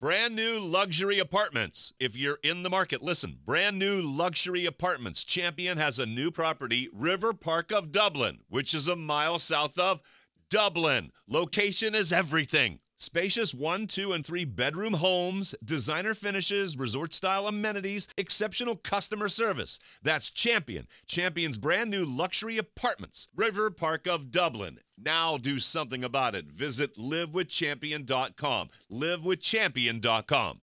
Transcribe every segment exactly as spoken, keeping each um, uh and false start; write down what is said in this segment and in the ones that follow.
Brand new luxury apartments. If you're in the market, listen. Brand new luxury apartments. Champion has a new property, River Park of Dublin, which is a mile south of Dublin. Location is everything. Spacious one, two, and three bedroom homes, designer finishes, resort-style amenities, exceptional customer service. That's Champion. Champion's brand new luxury apartments. River Park of Dublin. Now do something about it. Visit live with champion dot com. live with champion dot com.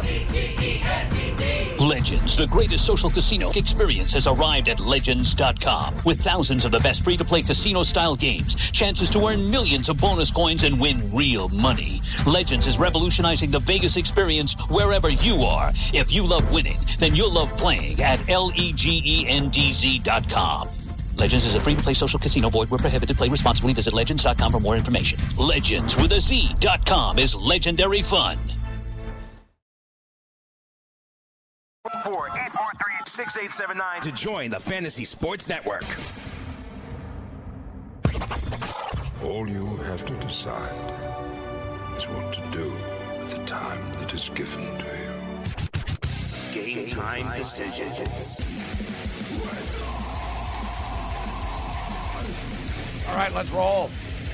Legends, the greatest social casino experience, has arrived at legends dot com. With thousands of the best free-to-play casino-style games, chances to earn millions of bonus coins and win real money. Legends is revolutionizing the Vegas experience wherever you are. If you love winning, then you'll love playing at legends dot com. Legends is a free-to-play social casino. Void where prohibited. Play responsibly. Visit legends dot com for more information. Legends with a Z dot com is legendary fun. four eight four three, six eight seven nine to join the Fantasy Sports Network. All you have to decide is what to do with the time that is given to you. Game time decisions. All right, let's roll.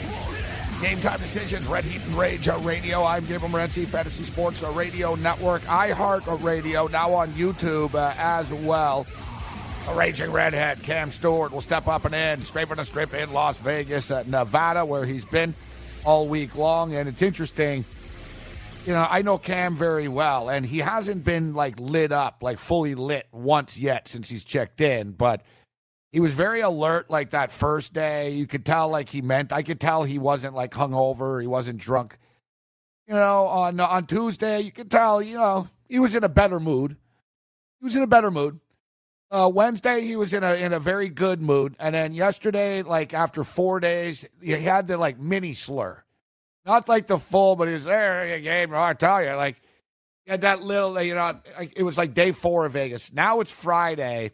Game time decisions, Red Heat and Rage uh, Radio. I'm Gabriel Morency, Fantasy Sports uh, Radio Network, iHeart Radio, now on YouTube uh, as well. A Raging Redhead, Cam Stewart, will step up and in, straight from the strip in Las Vegas, uh, Nevada, where he's been all week long. And it's interesting, you know, I know Cam very well, and he hasn't been, like, lit up, like, fully lit once yet since he's checked in, but he was very alert, like, that first day. You could tell, like, he meant, I could tell he wasn't, like, hungover. He wasn't drunk. You know, on on Tuesday, you could tell, you know, he was in a better mood. He was in a better mood. Uh, Wednesday, he was in a in a very good mood. And then yesterday, like, after four days, he had the, like, mini slur. Not, like, the full, but he was there, game, I tell you, like, he had that little, you know, it was, like, day four of Vegas. Now it's Friday.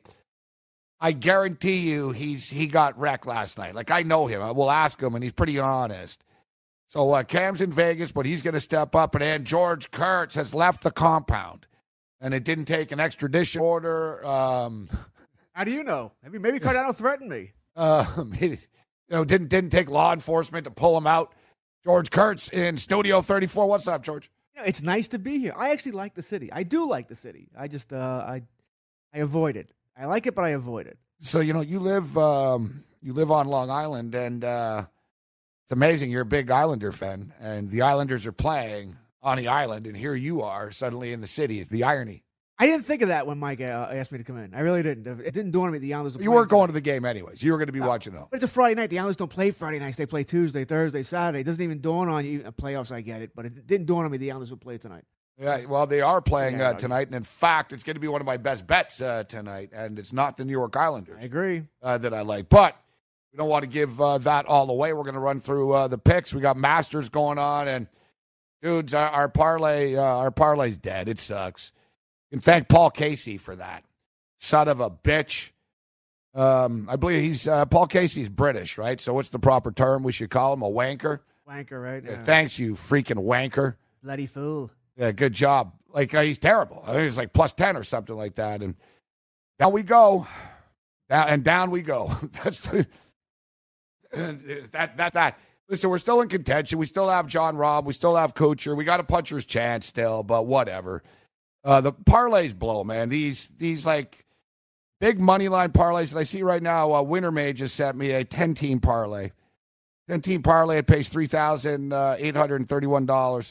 I guarantee you he's he got wrecked last night. Like, I know him. I will ask him, and he's pretty honest. So uh, Cam's in Vegas, but he's going to step up. And then George Kurtz has left the compound, and it didn't take an extradition order. Um, How do you know? Maybe maybe Cardano threatened me. Um, he, you know, didn't didn't take law enforcement to pull him out. George Kurtz in Studio thirty-four. What's up, George? You know, it's nice to be here. I actually like the city. I do like the city. I just uh, I I avoid it. I like it, but I avoid it. So, you know, you live um, you live on Long Island, and uh, it's amazing. You're a big Islander fan, and the Islanders are playing on the island, and here you are suddenly in the city. The irony. I didn't think of that when Mike uh, asked me to come in. I really didn't. It didn't dawn on me the Islanders were You playing. weren't going to the game anyways. You were going to be No, watching it. But it's a Friday night. The Islanders don't play Friday nights. They play Tuesday, Thursday, Saturday. It doesn't even dawn on you. Playoffs, I get it, but it didn't dawn on me the Islanders will play tonight. Yeah, well, they are playing Yeah, uh, tonight, and in fact, it's going to be one of my best bets uh, tonight, and it's not the New York Islanders. I agree. Uh, that I like, but we don't want to give uh, that all away. We're going to run through uh, the picks. We got Masters going on, and dudes, our, our parlay, uh, our parlay's dead. It sucks. You can thank Paul Casey for that. Son of a bitch. Um, I believe he's uh, Paul Casey's British, right? So what's the proper term we should call him? A wanker? Wanker, right? Yeah, Yeah. thanks, you freaking wanker. Bloody fool. Yeah, good job. Like, uh, he's terrible. I think he's like plus ten or something like that. And down we go. Down, and down we go. That's the, that, that, that. Listen, we're still in contention. We still have John Rahm. We still have Kuchar. We got a puncher's chance still, but whatever. Uh, the parlays blow, man. These, these like, big money line parlays that I see right now. Uh, Wintermade just sent me a ten-team parlay. ten-team parlay, it pays three thousand eight hundred thirty-one dollars.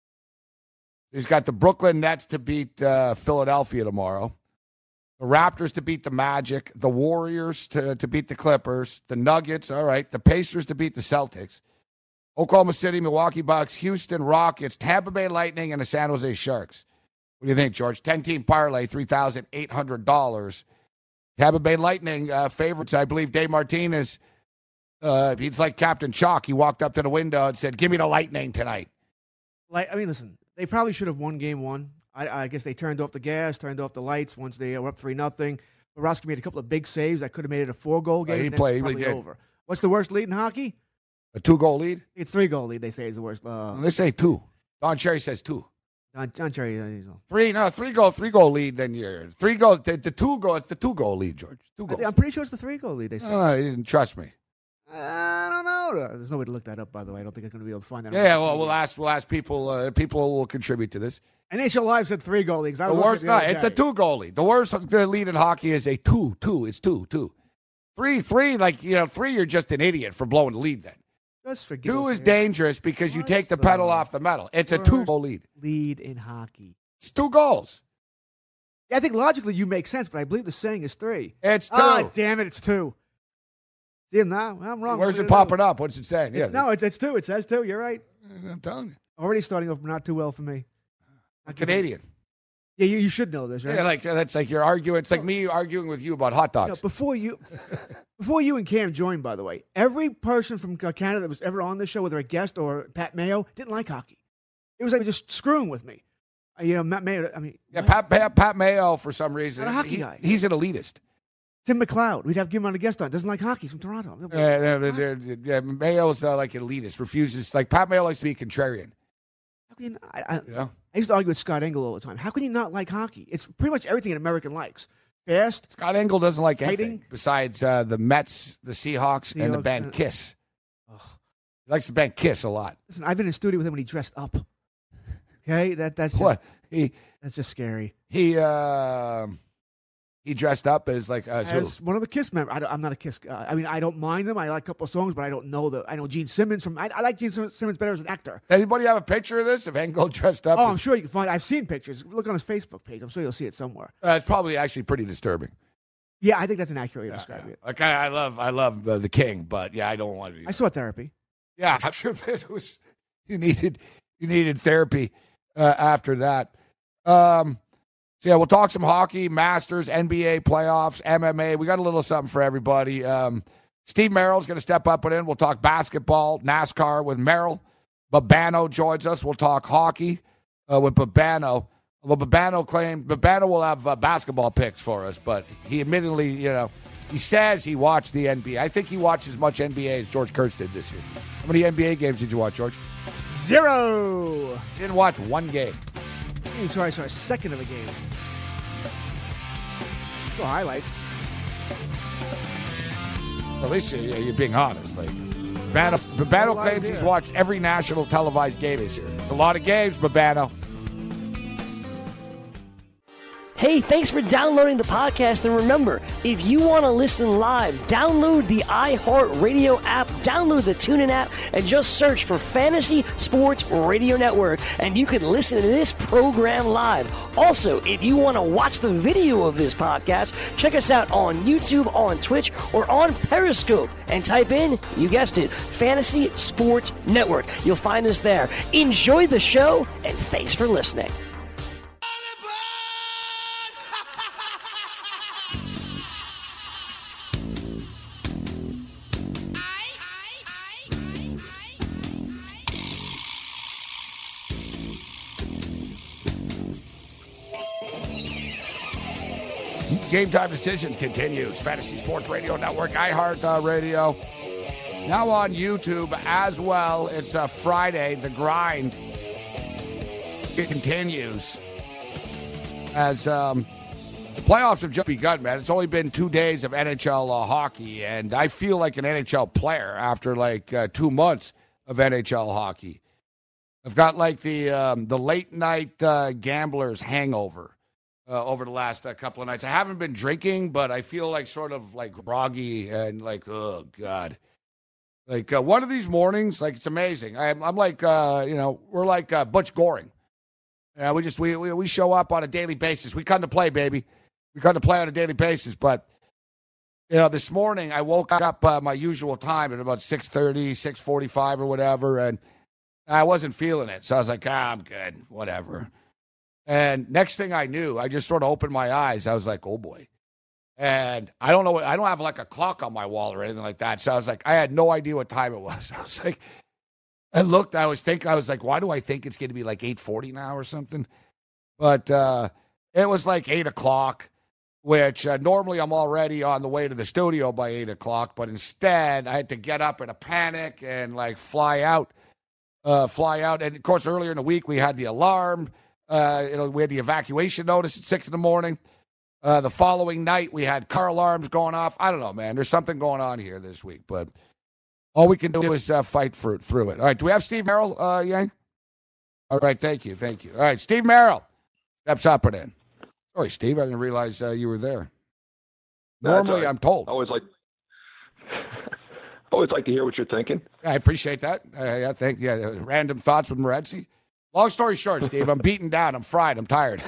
He's got the Brooklyn Nets to beat uh, Philadelphia tomorrow. The Raptors to beat the Magic. The Warriors to, to beat the Clippers. The Nuggets, all right. The Pacers to beat the Celtics. Oklahoma City, Milwaukee Bucks, Houston Rockets, Tampa Bay Lightning, and the San Jose Sharks. What do you think, George? ten-team parlay, three thousand eight hundred dollars. Tampa Bay Lightning uh, favorites. I believe Dave Martinez, uh, he's like Captain Chalk. He walked up to the window and said, give me the Lightning tonight. Like, I mean, listen, they probably should have won game one. I, I guess they turned off the gas, turned off the lights once they were up three nothing. Borowski made a couple of big saves. that could have made it a four-goal game. Uh, he and played. It's He probably did. over. What's the worst lead in hockey? A two-goal lead? It's three-goal lead, they say, is the worst. Uh, They say two. Don Cherry says two. John, John Cherry. Uh, he's all- Three, no, three goal, three goal lead. Then you're three goal. The, the two goal, it's the two goal lead, George. Two I goals. think- I'm pretty sure it's the three goal lead. They said. No, no, you didn't trust me. I don't know. There's no way to look that up, by the way. I don't think I'm going to be able to find that. Yeah, well, we'll ask. We'll ask people. Uh, people will contribute to this. N H L Live said three goal leagues. I The was worst, looking no, at the other it's a day. two goal lead. The worst lead in hockey is a two, two. It's two, two. Three, three. Like you know, three. You're just an idiot for blowing the lead. Then Just forgive two us is here. dangerous because you What's take the the pedal off the metal. It's a worst two goal lead. Lead in hockey. It's two goals. Yeah, I think logically you make sense, but I believe the saying is three. It's two. Ah, damn it, it's two. See him now? I'm wrong. Where's What it do you popping do? up? What's it saying? Yeah, No, it's, it's two. It says two. You're right. I'm telling you, Already starting off not too well for me. I'm Canadian. Yeah, you, you should know this, right? Yeah, like that's like you're arguing. It's like me arguing with you about hot No, dogs. before you, before you and Cam joined, by the way, every person from uh, Canada that was ever on this show, whether a guest or Pat Mayo, didn't like hockey. It was like just screwing with me. Uh, you know, Matt Mayo. I mean, Yeah, what? Pat, Pat, Pat Mayo for some reason. Not a hockey he- guy. He's an elitist. Tim McLeod. We'd have give him on a guest on. Doesn't like hockey. He's from Toronto. Uh, they're- they're- they're- Mayo's uh, like an elitist. Refuses. Like Pat Mayo likes to be contrarian. How can you not, I, I, You know, I used to argue with Scott Engel all the time. How can you not like hockey? It's pretty much everything an American likes. Fast. Scott Engel doesn't like Fighting. anything besides uh, the Mets, the Seahawks, and the Seahawks, band uh, Kiss. Ugh. He likes the band Kiss a lot. Listen, I've been in studio with him when he dressed up. Okay, that that's just, What he that's just scary. he uh, he dressed up as like uh, who? As one of the Kiss members, I don't, I'm not a Kiss guy. I mean, I don't mind them. I like a couple of songs, but I don't know the. I know Gene Simmons from. I, I like Gene Simmons better as an actor. Anybody have a picture of this of Engel dressed up? Oh, as- I'm sure you can find. I've seen pictures. Look on his Facebook page. I'm sure you'll see it somewhere. uh, it's probably actually pretty disturbing. Yeah, I think that's an accurate way of describing it. Like I, I love I love uh, the King, but yeah, I don't want to be. I saw therapy. Yeah, I'm sure it was you needed you needed therapy uh, after that. Um, so yeah, we'll talk some hockey, Masters, N B A playoffs, M M A. We got a little something for everybody. Um, Steve Merrill's going to step up and in. We'll talk basketball, NASCAR with Merrill. Babano joins us. We'll talk hockey uh, with Babano. Although Babano claimed Babano will have uh, basketball picks for us, but he admittedly, you know, he says he watched the N B A. I think he watched as much N B A as George Kurtz did this year. How many N B A games did you watch, George? Zero. Didn't watch one game. Hey, sorry, sorry. Second of a game. So highlights. At least you're, you're being honest. Like, Babano, Babano claims he's watched every national televised game this year. It's a lot of games, Babano. Hey, thanks for downloading the podcast. And remember, if you want to listen live, download the iHeartRadio app, download the TuneIn app, and just search for Fantasy Sports Radio Network, and you can listen to this program live. Also, if you want to watch the video of this podcast, check us out on YouTube, on Twitch, or on Periscope, and type in, you guessed it, Fantasy Sports Network. You'll find us there. Enjoy the show, and thanks for listening. Game Time Decisions continues. Fantasy Sports Radio Network, iHeart uh, Radio. Now on YouTube as well. It's uh, Friday. The grind it continues as um, the playoffs have just begun, man. It's only been two days of N H L uh, hockey, and I feel like an N H L player after like uh, two months of N H L hockey. I've got like the um, the late night uh, gambler's hangover. Uh, over the last uh, couple of nights. I haven't been drinking, but I feel like sort of like groggy and like, oh, God. Like uh, one of these mornings, like it's amazing. I'm, I'm like, uh, you know, we're like uh, Butch Goring. Uh, we just, we, we we show up on a daily basis. We come to play, baby. We come to play on a daily basis. But, you know, this morning I woke up uh, my usual time at about six thirty, six forty-five or whatever, and I wasn't feeling it. So I was like, ah, I'm good, whatever. And next thing I knew, I just sort of opened my eyes. I was like, oh, boy. And I don't know. I don't have like a clock on my wall or anything like that. So I was like, I had no idea what time it was. I was like, I looked, I was thinking, I was like, why do I think it's going to be like eight forty now or something? But uh, it was like eight o'clock, which uh, normally I'm already on the way to the studio by eight o'clock. But instead, I had to get up in a panic and like fly out, uh, fly out. And of course, earlier in the week, we had the alarm. Uh, you know, we had the evacuation notice at six in the morning. Uh, the following night, we had car alarms going off. I don't know, man. There's something going on here this week, but all we can do is uh, fight for, through it. All right, do we have Steve Merrill, uh, Yang? All right, thank you, thank you. All right, Steve Merrill steps up and in. Sorry, Steve, I didn't realize uh, you were there. Normally, I'm told. I always like, always like to hear what you're thinking. I appreciate that. Uh, yeah, thank yeah. Random thoughts with Morency. Long story short, Steve, I'm beaten down. I'm fried. I'm tired.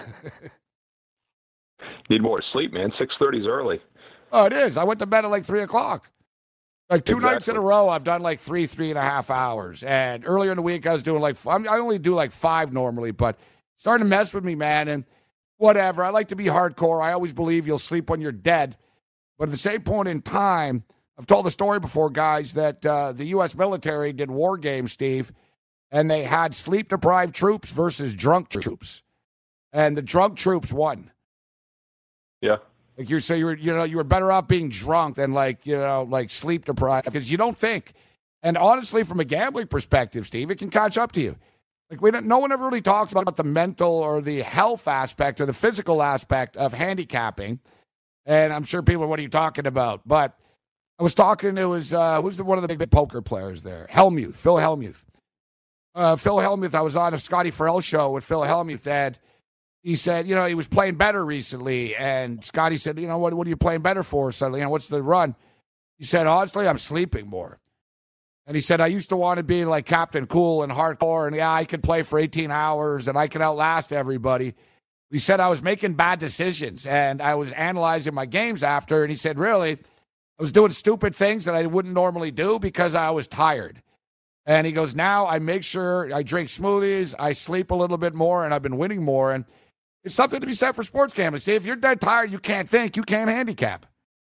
Need more sleep, man. six thirty is early. Oh, it is. I went to bed at like three o'clock. Like two Exactly. nights in a row, I've done like three, three and a half hours. And earlier in the week, I was doing like, I only do like five normally, but starting to mess with me, man. And whatever. I like to be hardcore. I always believe you'll sleep when you're dead. But at the same point in time, I've told the story before, guys, that uh, the U S military did war games, Steve, and they had sleep-deprived troops versus drunk troops. And the drunk troops won. Yeah. Like you say, you were, you know, you were better off being drunk than like, you know, like sleep deprived because you don't think. And honestly, from a gambling perspective, Steve, it can catch up to you. Like we don't, no one ever really talks about the mental or the health aspect or the physical aspect of handicapping. And I'm sure people, what are you talking about? But I was talking. It was uh, who's the, one of the big, big poker players there? Hellmuth, Phil Hellmuth. Uh, Phil Hellmuth. I was on a Scotty Farrell show with Phil Hellmuth, and he said, you know, he was playing better recently. And Scotty said, you know, what, what are you playing better for suddenly? You know, what's the run? He said, honestly, I'm sleeping more. And he said, I used to want to be like Captain Cool and hardcore, and yeah, I could play for eighteen hours, and I can outlast everybody. He said, I was making bad decisions, and I was analyzing my games after, and he said, really, I was doing stupid things that I wouldn't normally do because I was tired. And he goes, now I make sure I drink smoothies, I sleep a little bit more, and I've been winning more. And it's something to be said for sports gambling. See, if you're dead tired, you can't think, you can't handicap.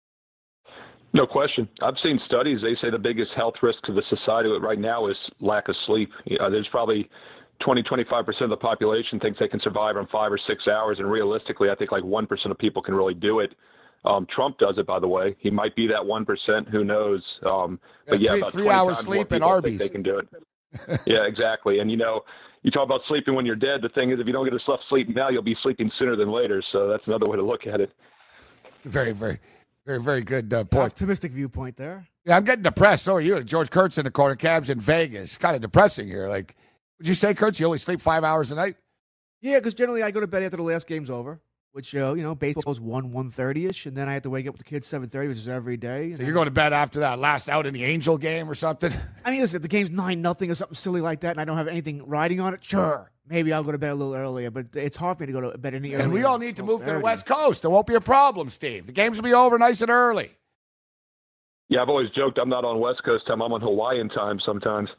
No question. I've seen studies. They say the biggest health risk to the society right now is lack of sleep. Uh, there's probably twenty, twenty-five percent of the population thinks they can survive on five or six hours. And realistically, I think like one percent of people can really do it. Um, Trump does it, by the way. He might be that one percent. Who knows? Um, but yeah, yeah, three, about three hours sleep in Arby's. They can do it. Yeah, exactly. And, you know, you talk about sleeping when you're dead. The thing is, if you don't get enough sleep now, you'll be sleeping sooner than later. So that's another way to look at it. Very, very, very, very good uh, point. Optimistic viewpoint there. Yeah, I'm getting depressed. So are you. George Kurtz in the corner. Cabs in Vegas. Kind of depressing here. Like, would you say, Kurtz, you only sleep five hours a night? Yeah, because generally I go to bed after the last game's over, which, uh, you know, baseball's one, one thirty-ish, and then I have to wake up with the kids seven thirty, which is every day. So you're going to bed after that last out in the Angel game or something? I mean, listen, if the game's nine nothing or something silly like that, and I don't have anything riding on it, sure, maybe I'll go to bed a little earlier, but it's hard for me to go to bed any earlier. And we all need to move to the West Coast. There won't be a problem, Steve. The games will be over nice and early. Yeah, I've always joked I'm not on West Coast time. I'm on Hawaiian time sometimes.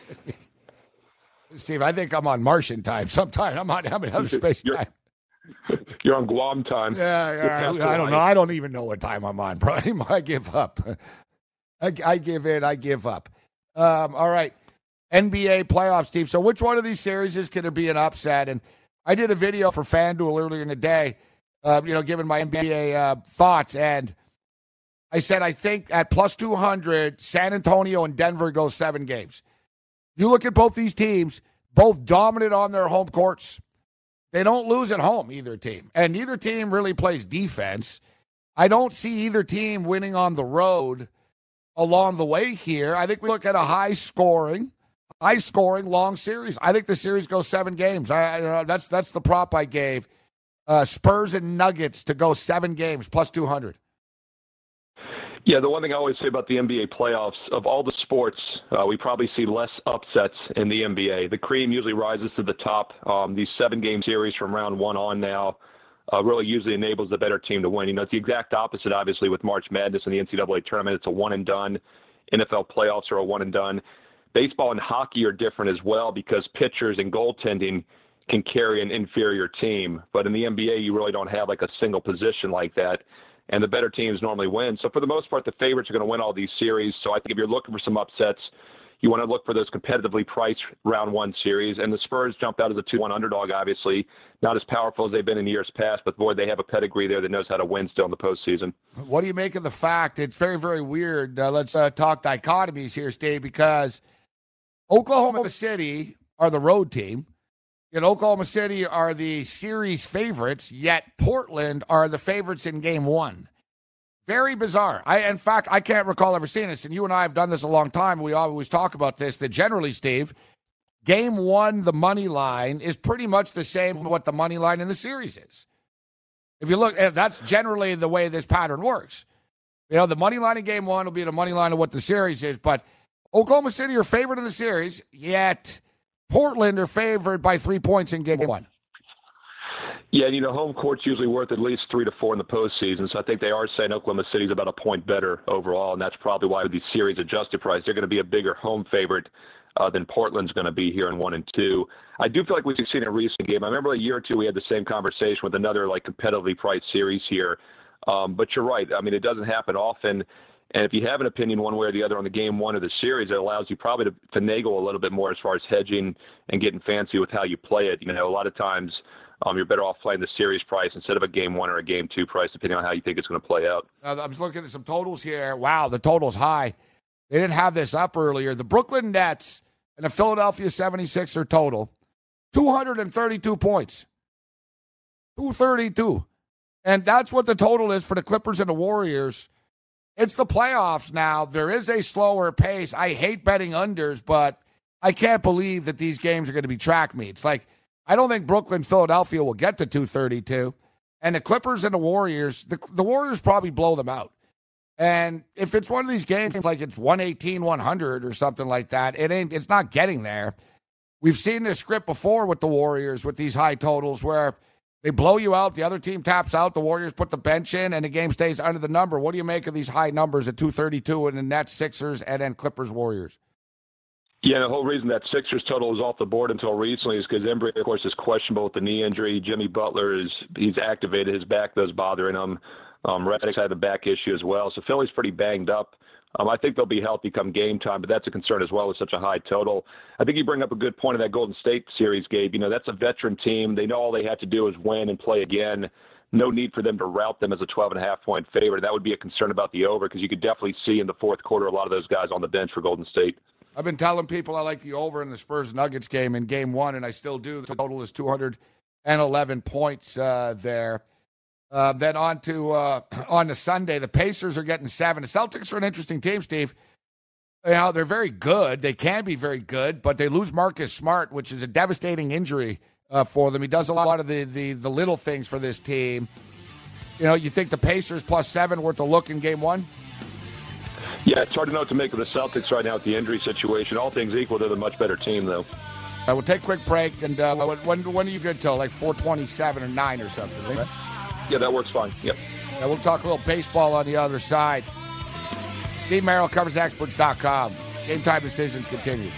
Steve, I think I'm on Martian time sometime. I'm on I'm in outer space you're, time. You're on Guam time. Yeah, yeah I, I don't know. I don't even know what time I'm on, bro. I give up. I, I give in. I give up. Um, all right. N B A playoffs, Steve. So which one of these series is going to be an upset? And I did a video for FanDuel earlier in the day, uh, you know, giving my N B A uh, thoughts. And I said, I think at plus two hundred, San Antonio and Denver go seven games. You look at both these teams, both dominant on their home courts. They don't lose at home, either team. And neither team really plays defense. I don't see either team winning on the road along the way here. I think we look at a high-scoring, high-scoring, long series. I think the series goes seven games. I, I uh, that's that's the prop I gave. Uh, Spurs and Nuggets to go seven games, plus two hundred. Yeah, the one thing I always say about the N B A playoffs, of all the sports, uh, we probably see less upsets in the N B A. The cream usually rises to the top. Um, these seven-game series from round one on now uh, really usually enables the better team to win. You know, it's the exact opposite, obviously, with March Madness and the N C double A tournament. It's a one-and-done. N F L playoffs are a one-and-done. Baseball and hockey are different as well because pitchers and goaltending can carry an inferior team. But in the N B A, you really don't have like a single position like that. And the better teams normally win. So for the most part, the favorites are going to win all these series. So I think if you're looking for some upsets, you want to look for those competitively priced round one series. And the Spurs jumped out as a two one underdog, obviously. Not as powerful as they've been in years past, but boy, they have a pedigree there that knows how to win still in the postseason. What do you make of the fact? It's very, very weird. Uh, let's uh, talk dichotomies here, Steve, because Oklahoma City are the road team. Yet Oklahoma City are the series favorites, yet Portland are the favorites in game one. Very bizarre. I, in fact, I can't recall ever seeing this, and you and I have done this a long time. We always talk about this, that generally, Steve, game one, the money line is pretty much the same as what the money line in the series is. If you look, that's generally the way this pattern works. You know, the money line in game one will be the money line of what the series is, but Oklahoma City are favored in the series, yet Portland are favored by three points in game one. Yeah, and you know, home court's usually worth at least three to four in the postseason, so I think they are saying Oklahoma City's about a point better overall, and that's probably why with these series adjusted price, they're going to be a bigger home favorite uh, than Portland's going to be here in one and two. I do feel like we've seen a recent game. I remember a year or two we had the same conversation with another like competitively priced series here, um, but you're right. I mean, it doesn't happen often. And if you have an opinion one way or the other on the game one of the series, it allows you probably to finagle a little bit more as far as hedging and getting fancy with how you play it. You know, a lot of times um, you're better off playing the series price instead of a game one or a game two price, depending on how you think it's going to play out. Uh, I was looking at some totals here. Wow, the total's high. They didn't have this up earlier. The Brooklyn Nets and the Philadelphia seventy-sixers total, two hundred thirty-two points. two thirty-two. And that's what the total is for the Clippers and the Warriors. It's the playoffs now. There is a slower pace. I hate betting unders, but I can't believe that these games are going to be track meets. Like, I don't think Brooklyn, Philadelphia will get to two thirty-two. And the Clippers and the Warriors, the, the Warriors probably blow them out. And if it's one of these games like it's one eighteen, one hundred or something like that, it ain't. It's not getting there. We've seen this script before with the Warriors with these high totals where they blow you out, the other team taps out, the Warriors put the bench in, and the game stays under the number. What do you make of these high numbers at two thirty-two and the Nets, Sixers, and then Clippers, Warriors? Yeah, the whole reason that Sixers total was off the board until recently is because Embry, of course, is questionable with the knee injury. Jimmy Butler, is he's activated. His back does bothering him. Um, Redick's had a back issue as well. So Philly's pretty banged up. Um, I think they'll be healthy come game time, but that's a concern as well with such a high total. I think you bring up a good point in that Golden State series, Gabe. You know, that's a veteran team. They know all they have to do is win and play again. No need for them to rout them as a twelve and a half point favorite. That would be a concern about the over because you could definitely see in the fourth quarter a lot of those guys on the bench for Golden State. I've been telling people I like the over in the Spurs-Nuggets game in game one, and I still do. The total is two hundred eleven points uh, there. Uh, then on to uh, on to Sunday, the Pacers are getting seven. The Celtics are an interesting team, Steve. You know, they're very good. They can be very good, but they lose Marcus Smart, which is a devastating injury uh, for them. He does a lot of the, the the little things for this team. You know, you think the Pacers plus seven worth a look in game one? Yeah, it's hard to know what to make of the Celtics right now with the injury situation. All things equal, they're the much better team, though. I will take a quick break, and uh, when when are you good till? Like four twenty-seven or nine or something, right? Yeah, that works fine. Yep. And we'll talk a little baseball on the other side. Steve Merrill, covers experts dot com. Game Time Decisions continues.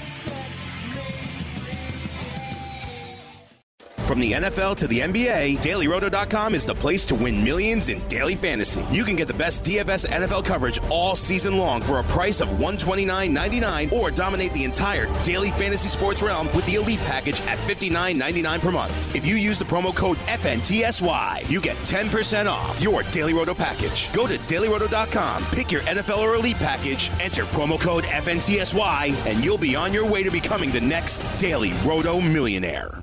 From the N F L to the N B A, Daily Roto dot com is the place to win millions in daily fantasy. You can get the best D F S N F L coverage all season long for a price of one hundred twenty-nine ninety-nine, or dominate the entire daily fantasy sports realm with the Elite package at fifty-nine ninety-nine per month. If you use the promo code F N T S Y, you get ten percent off your Daily Roto package. Go to Daily Roto dot com, pick your N F L or Elite package, enter promo code F N T S Y, and you'll be on your way to becoming the next Daily Roto millionaire.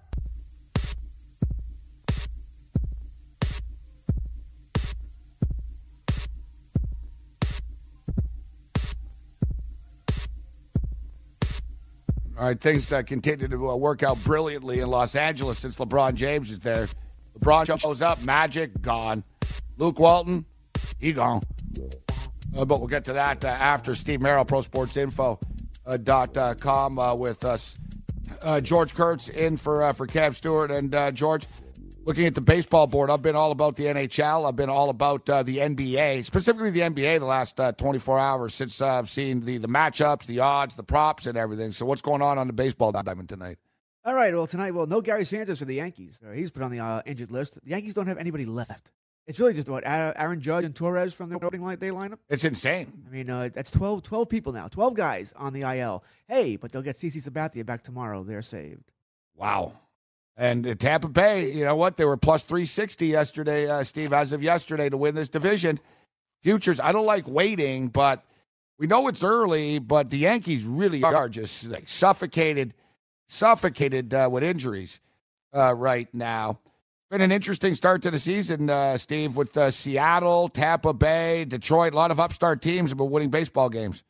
All right, things uh, continue to uh, work out brilliantly in Los Angeles since LeBron James is there. LeBron shows up, Magic, gone. Luke Walton, he gone. Uh, but we'll get to that uh, after. Steve Merrill, pro sports info dot com uh, with us. Uh, George Kurtz in for uh, for Cam Stewart. And uh, George, looking at the baseball board, I've been all about the N H L. I've been all about uh, the N B A, specifically the N B A the last uh, twenty-four hours since uh, I've seen the, the matchups, the odds, the props, and everything. So what's going on on the baseball diamond tonight? All right, well, tonight, well, no Gary Sanchez for the Yankees. Uh, he's put on the uh, injured list. The Yankees don't have anybody left. It's really just, what, Aaron Judge and Torres from the opening day lineup? It's insane. I mean, uh, that's twelve, twelve people now, twelve guys on the I L. Hey, but they'll get CeCe Sabathia back tomorrow. They're saved. Wow. And uh, Tampa Bay, you know what? They were plus three sixty yesterday, uh, Steve, as of yesterday, to win this division. Futures, I don't like waiting, but we know it's early, but the Yankees really are just like suffocated suffocated uh, with injuries uh, right now. Been an interesting start to the season, uh, Steve, with uh, Seattle, Tampa Bay, Detroit. A lot of upstart teams have been winning baseball games.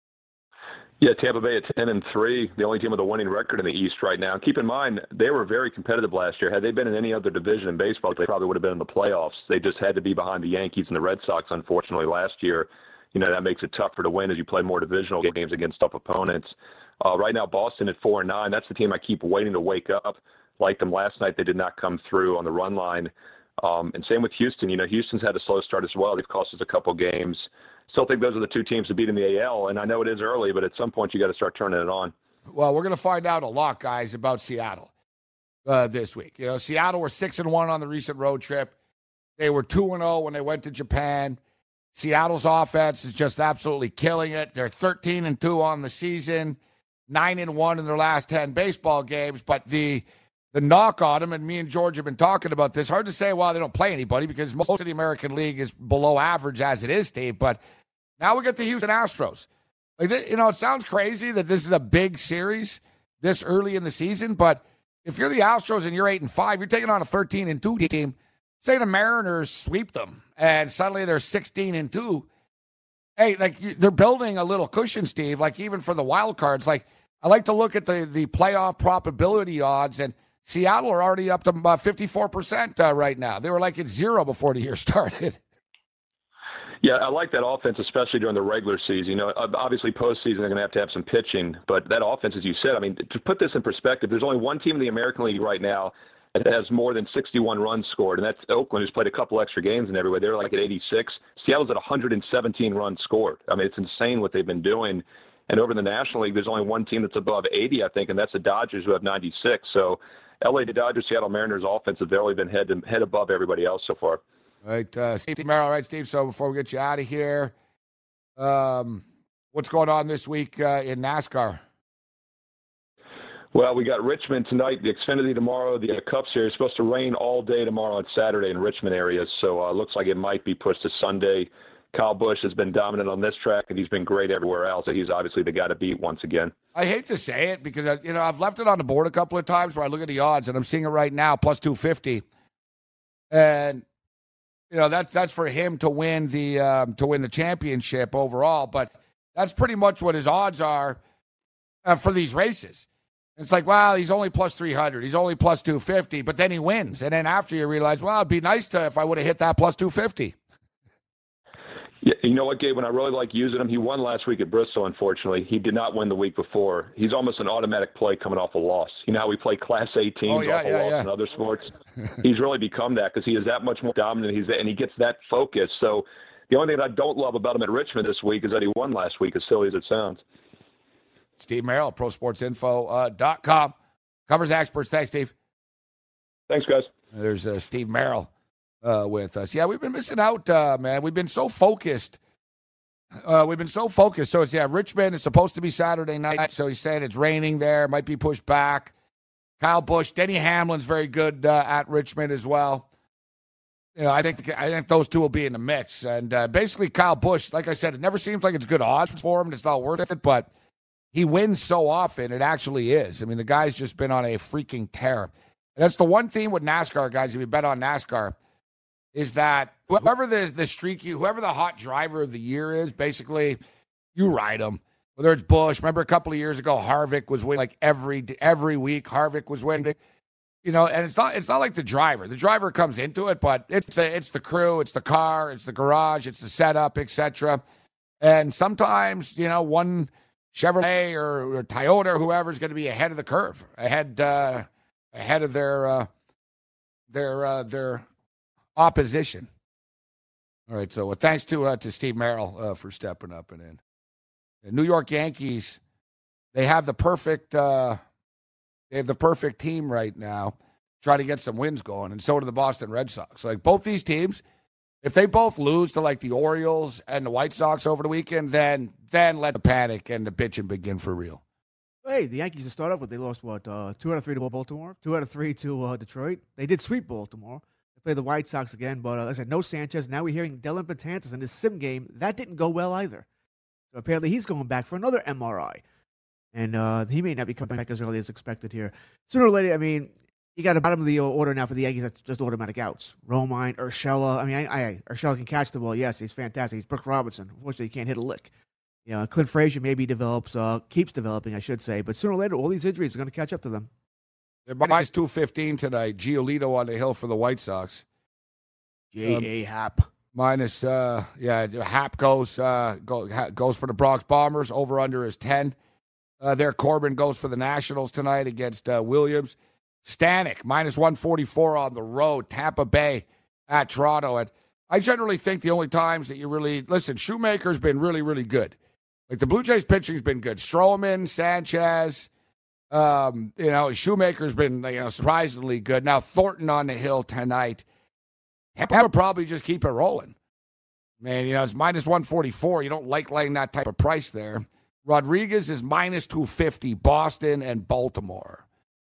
Yeah, Tampa Bay at ten and three, the only team with a winning record in the East right now. Keep in mind, they were very competitive last year. Had they been in any other division in baseball, they probably would have been in the playoffs. They just had to be behind the Yankees and the Red Sox, unfortunately, last year. You know, that makes it tougher to win as you play more divisional games against tough opponents. Uh, right now, Boston at four and nine. That's the team I keep waiting to wake up. Like them last night, they did not come through on the run line. Um, and same with Houston. You know, Houston's had a slow start as well. They've cost us a couple games. Still think those are the two teams to beat in the A L, and I know it is early, but at some point you got to start turning it on. Well, we're going to find out a lot, guys, about Seattle uh, this week. You know, Seattle were six and one on the recent road trip. They were two and zero when they went to Japan. Seattle's offense is just absolutely killing it. They're thirteen and two on the season, nine and one in their last ten baseball games. But the the knock on them, and me and George have been talking about this. Hard to say why they don't play anybody because most of the American League is below average as it is, Steve. But now we get the Houston Astros. Like, you know, it sounds crazy that this is a big series this early in the season, but if you're the Astros and you're eight and five, you're taking on a thirteen and two team. Say the Mariners sweep them, and suddenly they're sixteen and two. Hey, like, they're building a little cushion, Steve. Like, even for the wild cards, like, I like to look at the the playoff probability odds, and Seattle are already up to about fifty-four percent uh, right now. They were like at zero before the year started. Yeah, I like that offense, especially during the regular season. You know, obviously postseason they're going to have to have some pitching, but that offense, as you said, I mean, to put this in perspective, there's only one team in the American League right now that has more than sixty-one runs scored, and that's Oakland, who's played a couple extra games and everywhere. They're like at eighty-six. Seattle's at one hundred seventeen runs scored. I mean, it's insane what they've been doing. And over in the National League, there's only one team that's above eighty, I think, and that's the Dodgers, who have ninety-six. So L A, the Dodgers, Seattle Mariners offense have barely been head, head above everybody else so far. All right, uh, Steve Merrill. All right, Steve, so before we get you out of here, um, what's going on this week uh, in NASCAR? Well, we got Richmond tonight, the Xfinity tomorrow, the uh, Cup Series. It's supposed to rain all day tomorrow on Saturday in Richmond areas, so it uh, looks like it might be pushed to Sunday. Kyle Busch has been dominant on this track, and he's been great everywhere else. So he's obviously the guy to beat once again. I hate to say it because, you know, I've left it on the board a couple of times where I look at the odds, and I'm seeing it right now, plus two fifty. And, you know, that's that's for him to win the um, to win the championship overall. But that's pretty much what his odds are uh, for these races. It's like, well, he's only plus three hundred. He's only plus two fifty, but then he wins. And then after you realize, well, it'd be nice to if I would have hit that plus two fifty. Yeah, you know what, Gabe? When I really like using him, he won last week at Bristol, unfortunately. He did not win the week before. He's almost an automatic play coming off a loss. You know how we play Class A teams oh, yeah, off a yeah, loss yeah. in other sports? He's really become that because he is that much more dominant, He's and he gets that focus. So the only thing that I don't love about him at Richmond this week is that he won last week, as silly as it sounds. Steve Merrill, pro sports info dot com. Covers experts. Thanks, Steve. Thanks, guys. There's uh, Steve Merrill uh, with us. Yeah, we've been missing out, uh, man. We've been so focused. Uh, we've been so focused. So it's, yeah, Richmond is supposed to be Saturday night. So he's saying it's raining there. Might be pushed back. Kyle Busch. Denny Hamlin's very good uh, at Richmond as well. You know, I think I think those two will be in the mix. And uh, basically, Kyle Busch, like I said, it never seems like it's good odds for him. It's not worth it, but he wins so often. It actually is. I mean, the guy's just been on a freaking tear. And that's the one thing with NASCAR, guys, if you bet on NASCAR, is that whoever the, the streaky, whoever the hot driver of the year is, basically, you ride them. Whether it's Busch. Remember a couple of years ago, Harvick was winning like every every week. Harvick was winning. You know, and it's not it's not like the driver. The driver comes into it, but it's a, it's the crew, it's the car, it's the garage, it's the setup, et cetera. And sometimes, you know, one Chevrolet or, or Toyota or whoever is going to be ahead of the curve, ahead uh, ahead of their uh, their uh, their opposition. All right, so uh, thanks to uh, to Steve Merrill uh, for stepping up and in. The New York Yankees, they have the perfect uh, they have the perfect team right now, trying to get some wins going, and so do the Boston Red Sox. Like both these teams, if they both lose to like the Orioles and the White Sox over the weekend, then then let the panic and the bitching begin for real. Hey, the Yankees to start off with, they lost, what, uh, two out of three to Baltimore, two out of three to uh, Detroit. They did sweep Baltimore. They played the White Sox again, but uh, like I said, no Sanchez. Now we're hearing Dellin Betances in his sim game. That didn't go well either. So apparently he's going back for another M R I. and uh, he may not be coming back as early as expected here. Sooner or later, I mean, you got a bottom of the order now for the Yankees. That's just automatic outs. Romine, Urshela. I mean, I, I, Urshela can catch the ball. Yes, he's fantastic. He's Brooks Robinson. Unfortunately, he can't hit a lick. You know, Clint Frazier maybe develops, uh, keeps developing, I should say. But sooner or later, all these injuries are going to catch up to them. They're minus two fifteen tonight. Giolito on the hill for the White Sox. J A. Um, Happ. Minus, uh, yeah, Happ goes, uh, go, goes for the Bronx Bombers. Over under is ten. Uh, there, Corbin goes for the Nationals tonight against uh, Williams. Stanek, minus one forty-four on the road. Tampa Bay at Toronto. And I generally think the only times that you really, listen, Shoemaker's been really, really good. Like the Blue Jays pitching's been good. Stroman, Sanchez, um, you know, Shoemaker's been, you know, surprisingly good. Now Thornton on the hill tonight. Tampa would probably just keep it rolling. Man, you know, it's minus one forty-four. You don't like laying that type of price there. Rodriguez is minus two fifty, Boston and Baltimore.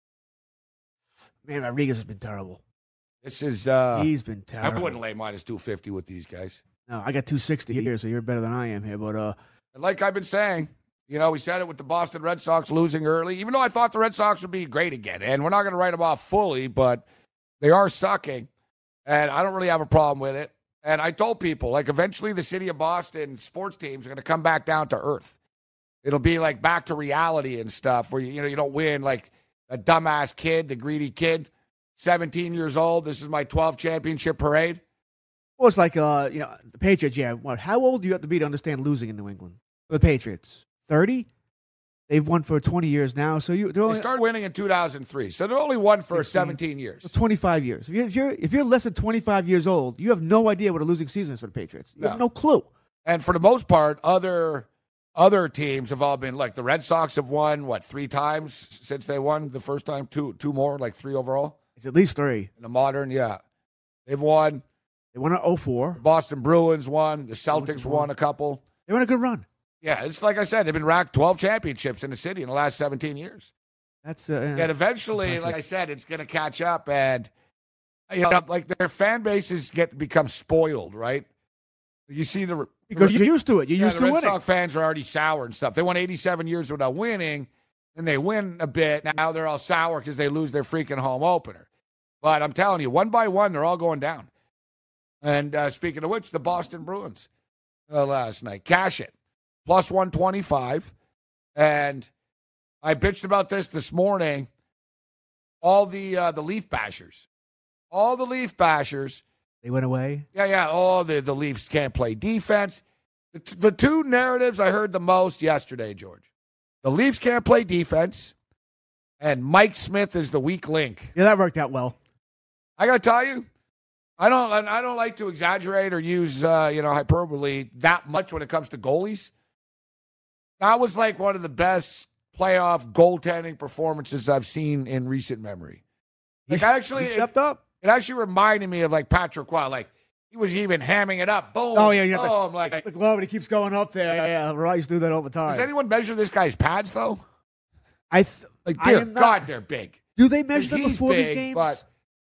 Man, Rodriguez has been terrible. This is, uh, he's been terrible. I wouldn't lay minus two fifty with these guys. No, I got two sixty here, so you're better than I am here. But, uh, like I've been saying, you know, we said it with the Boston Red Sox losing early, even though I thought the Red Sox would be great again. And we're not going to write them off fully, but they are sucking. And I don't really have a problem with it. And I told people, like, eventually the city of Boston sports teams are going to come back down to earth. It'll be, like, back to reality and stuff where, you, you know, you don't win, like, a dumbass kid, the greedy kid, seventeen years old. This is my twelfth championship parade. Well, it's like, uh, you know, the Patriots, yeah. What, how old do you have to be to understand losing in New England? The Patriots, thirty? They've won for twenty years now. So you only, they started winning in two thousand three. So they're only won for sixteen, seventeen years. twenty-five years. If you're, if you're if you're less than twenty-five years old, you have no idea what a losing season is for the Patriots. You no. have no clue. And for the most part, other other teams have all been like the Red Sox have won what three times since they won the first time. Two two more, like three overall. It's at least three in the modern. Yeah, they've won. They won in oh four. The Boston Bruins won. The Celtics won a couple. They won a good run. Yeah, it's like I said, they've been racked twelve championships in the city in the last seventeen years. That's uh, and eventually, impressive. Like I said, it's going to catch up, and you know, like their fan bases get become spoiled, right? You see the because you're used to it. You're yeah, used the to Red winning. Sox fans are already sour and stuff. They won eighty-seven years without winning, and they win a bit. Now they're all sour because they lose their freaking home opener. But I'm telling you, one by one, they're all going down. And uh, speaking of which, the Boston Bruins uh, last night cash it. Plus one twenty-five. And I bitched about this this morning. All the uh, the Leaf bashers. All the Leaf bashers. They went away? Yeah, yeah. Oh, the, the Leafs can't play defense. The, t- the two narratives I heard the most yesterday, George. The Leafs can't play defense, and Mike Smith is the weak link. Yeah, that worked out well. I got to tell you, I don't I don't like to exaggerate or use, uh, you know, hyperbole that much when it comes to goalies. That was like one of the best playoff goaltending performances I've seen in recent memory. Like he, actually, he stepped it, up. It actually reminded me of like Patrick Roy. Like he was even hamming it up. Boom. Oh yeah, you got boom. The, like the glove and he keeps going up there. Yeah, yeah. Roy's do that all the time. Does anyone measure this guy's pads though? I th- like dear I God, not, they're big. Do they measure them He's before big, these games? But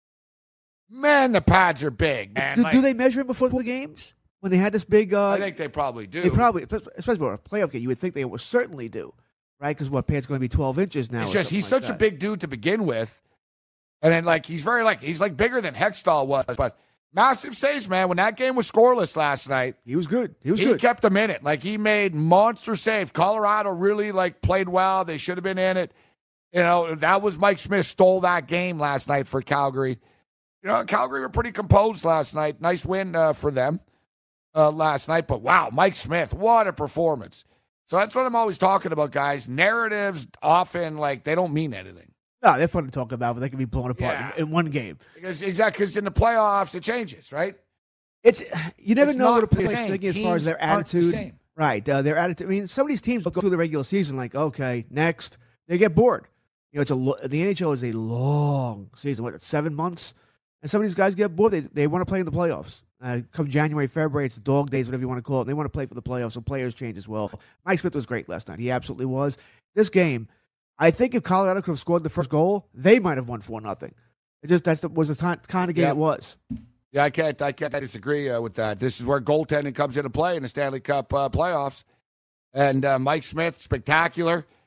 man, the pads are big. Man, do, like, do they measure them before the games? When they had this big, uh, I think they probably do. They probably, especially for a playoff game, you would think they would certainly do, right? Because what pads going to be twelve inches now? It's just he's like such that. a big dude to begin with, and then like he's very like he's like bigger than Hextall was, but massive saves, man. When that game was scoreless last night, he was good. He was he good. kept them in it. Like he made monster saves. Colorado really like played well. They should have been in it. You know, that was Mike Smith stole that game last night for Calgary. You know, Calgary were pretty composed last night. Nice win uh, for them uh, last night. But wow, Mike Smith, what a performance. So that's what I'm always talking about, guys. Narratives often, like, they don't mean anything. No, they're fun to talk about, but they can be blown apart Yeah. in, in one game. Because exactly, because in the playoffs, it changes, right? It's You never It's know not what a the player's same. thinking as far as Teams their aren't the attitude. same. Right, uh, their attitude. I mean, some of these teams go through the regular season like, okay, next. They get bored. You know, it's a lo- the N H L is a long season. What, it's seven months? And some of these guys get bored. They they want to play in the playoffs. Uh, come January, February, it's the dog days, whatever you want to call it. They want to play for the playoffs, so players change as well. Mike Smith was great last night. He absolutely was. This game, I think if Colorado could have scored the first goal, they might have won four nothing. It just that's the, was the time, kind of game Yeah. it was. Yeah, I can't, I can't disagree uh, with that. This is where goaltending comes into play in the Stanley Cup uh, playoffs. And uh, Mike Smith, spectacular.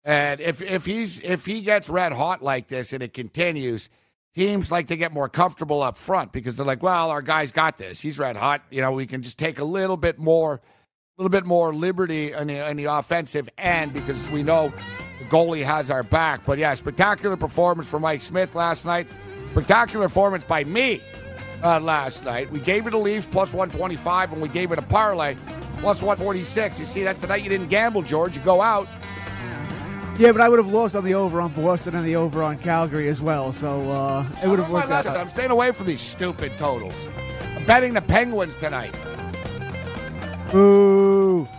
And if if he's if he gets red hot like this and it continues, teams like to get more comfortable up front because they're like, well, our guy's got this. He's red hot. You know, we can just take a little bit more, a little bit more liberty in the, in the offensive end because we know the goalie has our back. But yeah, spectacular performance from Mike Smith last night. Spectacular performance by me uh, last night. We gave it a Leafs plus one twenty-five and we gave it a parlay plus one forty-six. You see, that's the night you didn't gamble, George. You go out. Yeah, but I would have lost on the over on Boston and the over on Calgary as well, so uh, it would have worked out. I'm staying away from these stupid totals. I'm betting the Penguins tonight. Boo.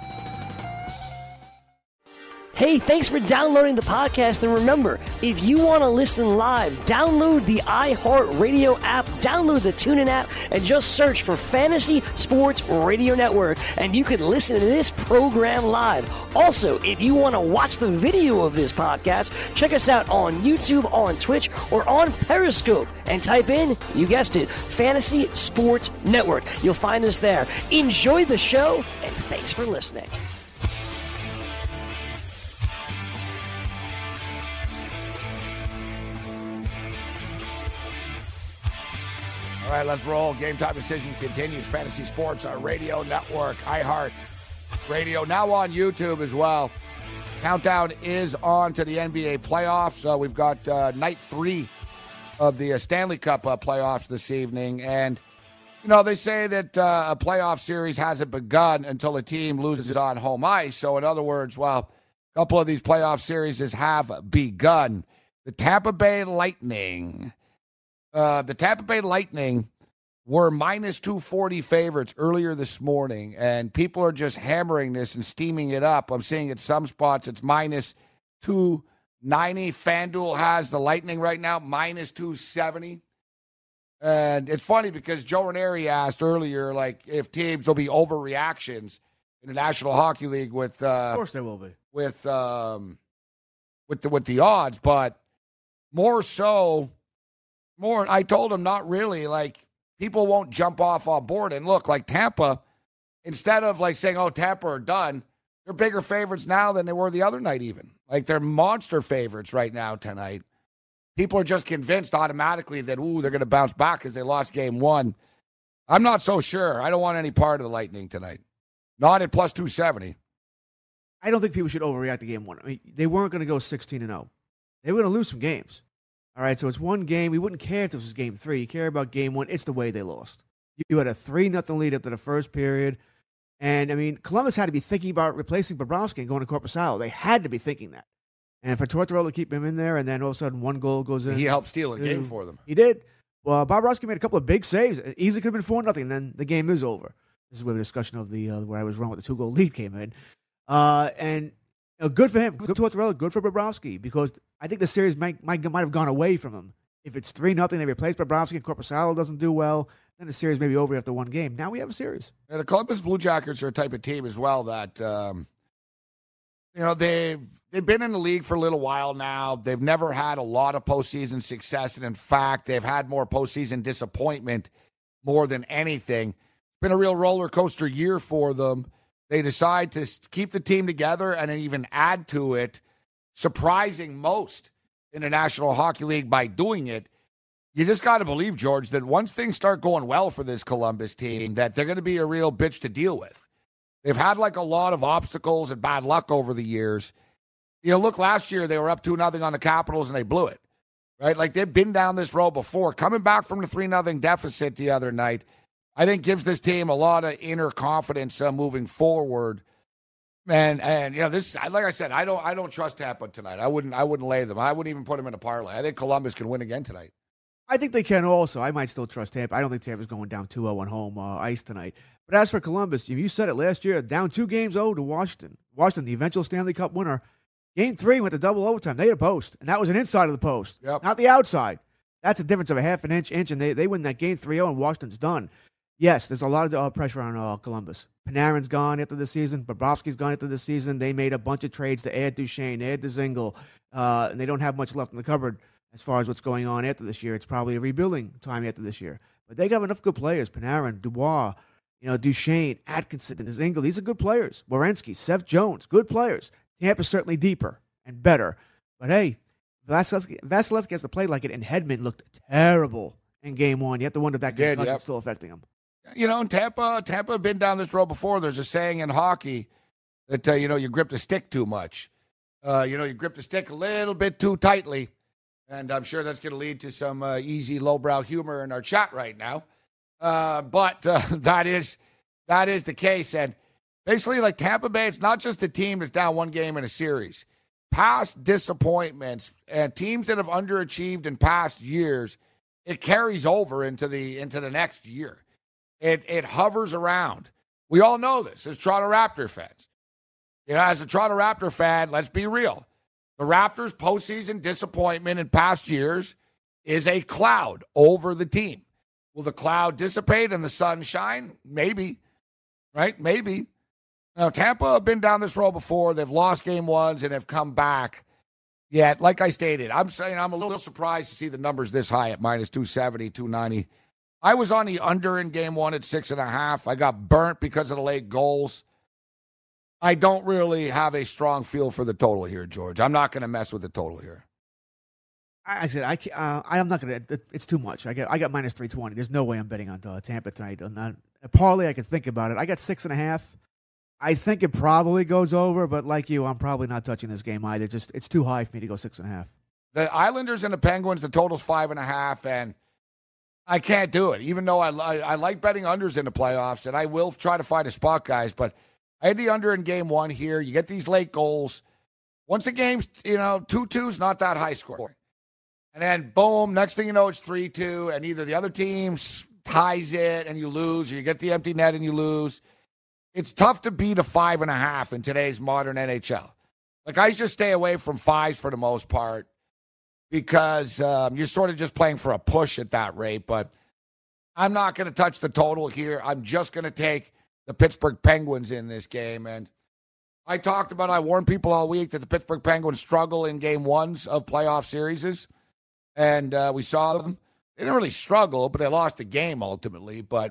Hey, thanks for downloading the podcast. And remember, if you want to listen live, download the iHeartRadio app, download the TuneIn app, and just search for Fantasy Sports Radio Network, and you can listen to this program live. Also, if you want to watch the video of this podcast, check us out on YouTube, on Twitch, or on Periscope, and type in, you guessed it, Fantasy Sports Network. You'll find us there. Enjoy the show, and thanks for listening. All right, let's roll. Game Time Decisions continues. Fantasy Sports, our radio network, iHeart Radio, now on YouTube as well. Countdown is on to the N B A playoffs. Uh, we've got uh, night three of the uh, Stanley Cup uh, playoffs this evening. And, you know, they say that uh, a playoff series hasn't begun until a team loses on home ice. So, in other words, well, a couple of these playoff series have begun. The Tampa Bay Lightning... Uh, the Tampa Bay Lightning were minus two forty favorites earlier this morning, and people are just hammering this and steaming it up. I'm seeing at some spots it's minus two ninety. FanDuel has the Lightning right now, minus two seventy. And it's funny because Joe Ranieri asked earlier, like, if teams will be overreactions in the National Hockey League with... Uh, of course there will be. With, um, with, the, with the odds, but more so... More, I told him not really. Like, people won't jump off on board. And look, like Tampa, instead of like saying, oh, Tampa are done, they're bigger favorites now than they were the other night even. Like, they're monster favorites right now tonight. People are just convinced automatically that, ooh, they're going to bounce back because they lost game one. I'm not so sure. I don't want any part of the Lightning tonight. Not at plus two seventy. I don't think people should overreact to game one. I mean, they weren't going to go sixteen and oh. They were going to lose some games. All right, so it's one game. We wouldn't care if this was game three. You care about game one. It's the way they lost. You had a three nothing lead after the first period. And, I mean, Columbus had to be thinking about replacing Bobrovsky and going to Korpisalo. They had to be thinking that. And for Tortorella to keep him in there, and then all of a sudden one goal goes in. He helped steal a game for them. He did. Well, Bobrovsky made a couple of big saves. It easily could have been four nothing, and then the game is over. This is where the discussion of the uh, where I was wrong with the two-goal lead came in. Uh, and you know, good for him. Good for Tortorella. Good for Bobrovsky, because I think the series might, might, might have gone away from him. If it's three nothing, they replace Bobrovsky, and Korpisalo doesn't do well, then the series may be over after one game. Now we have a series. And the Columbus Blue Jackets are a type of team as well that, um, you know, they've, they've been in the league for a little while now. They've never had a lot of postseason success. And in fact, they've had more postseason disappointment more than anything. It's been a real roller coaster year for them. They decide to keep the team together and then even add to it, surprising most in the National Hockey League by doing it. You just got to believe, George, that once things start going well for this Columbus team, that they're going to be a real bitch to deal with. They've had like a lot of obstacles and bad luck over the years. You know, look, last year they were up two nothing on the Capitals and they blew it, right? Like, they've been down this road before. Coming back from the three nothing deficit the other night, I think gives this team a lot of inner confidence uh, moving forward. And and you know, this, like I said, I don't I don't trust Tampa tonight. I wouldn't I wouldn't lay them. I wouldn't even put them in a parlay. I think Columbus can win again tonight. I think they can also. I might still trust Tampa. I don't think Tampa's going down two oh on home uh, ice tonight. But as for Columbus, you said it last year, down two games oh to Washington. Washington, the eventual Stanley Cup winner. Game three went to double overtime. They had a post, and that was an inside of the post, yep. Not the outside. That's a difference of a half an inch, inch, and they, they win that game three oh, and Washington's done. Yes, there's a lot of uh, pressure on uh, Columbus. Panarin's gone after the season. Bobrovsky's gone after the season. They made a bunch of trades to add Duchesne, add Dzingel, uh, and they don't have much left in the cupboard as far as what's going on after this year. It's probably a rebuilding time after this year. But they have enough good players. Panarin, Dubois, you know, Duchesne, Atkinson, Dzingel. These are good players. Werenski, Seth Jones, good players. Tampa's certainly deeper. and better. But hey, Vasilevsky, Vasilevsky has to play like it, and Hedman looked terrible in game one. You have to wonder if that concussion yep. is still affecting him. You know, in Tampa, Tampa have been down this road before. There's a saying in hockey that, uh, you know, you grip the stick too much. Uh, you know, you grip the stick a little bit too tightly. And I'm sure that's going to lead to some uh, easy lowbrow humor in our chat right now. Uh, but uh, that is that is the case. And basically, like Tampa Bay, it's not just a team that's down one game in a series. Past disappointments and teams that have underachieved in past years, it carries over into the into the next year. It it hovers around. We all know this as Toronto Raptor fans. You know, as a Toronto Raptor fan, let's be real. The Raptors' postseason disappointment in past years is a cloud over the team. Will the cloud dissipate and the sun shine? Maybe, right? Maybe. Now, Tampa have been down this road before. They've lost game ones and have come back. Yet, like I stated, I'm saying I'm a little surprised to see the numbers this high at minus two seventy, two ninety. I was on the under in game one at six and a half. I got burnt because of the late goals. I don't really have a strong feel for the total here, George. I'm not going to mess with the total here. I said I can't, uh, I am not going to. It's too much. I got I got minus three twenty. There's no way I'm betting on uh, Tampa tonight. On that a parlay, I could think about it. I got six and a half. I think it probably goes over, but like you, I'm probably not touching this game either. Just it's too high for me to go six and a half. The Islanders and the Penguins, the total's five and a half, and I can't do it. Even though I I, I like betting unders in the playoffs, and I will try to find a spot, guys, but. I had the under in game one here. You get these late goals. Once a game's, you know, two two's not that high scoring. And then, boom, next thing you know, it's three two, and either the other team ties it and you lose, or you get the empty net and you lose. It's tough to beat a five and a half in today's modern N H L. Like, I just stay away from fives for the most part because um, you're sort of just playing for a push at that rate. But I'm not going to touch the total here. I'm just going to take the Pittsburgh Penguins in this game. And I talked about, I warned people all week that the Pittsburgh Penguins struggle in game ones of playoff series. And uh, we saw them. They didn't really struggle, but they lost the game ultimately. But,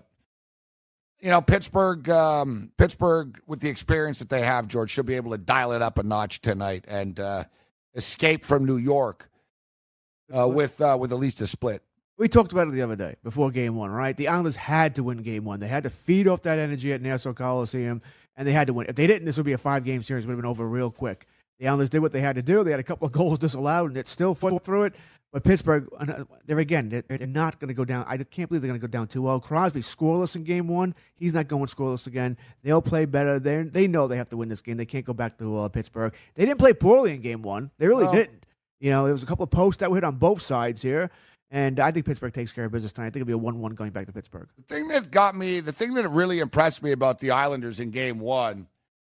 you know, Pittsburgh, um, Pittsburgh, with the experience that they have, George, should be able to dial it up a notch tonight and uh, escape from New York uh, with, uh, with at least a split. We talked about it the other day before game one, right? The Islanders had to win game one. They had to feed off that energy at Nassau Coliseum, and they had to win. If they didn't, this would be a five-game series. It would have been over real quick. The Islanders did what they had to do. They had a couple of goals disallowed, and it still fought through it. But Pittsburgh, they're again, they're not going to go down. I can't believe they're going to go down two oh. Crosby scoreless in game one. He's not going scoreless again. They'll play better. They they know they have to win this game. They can't go back to uh, Pittsburgh. They didn't play poorly in game one. They really no. didn't. You know, there was a couple of posts that were hit on both sides here. And I think Pittsburgh takes care of business tonight. I think it'll be a one one going back to Pittsburgh. The thing that got me, the thing that really impressed me about the Islanders in game one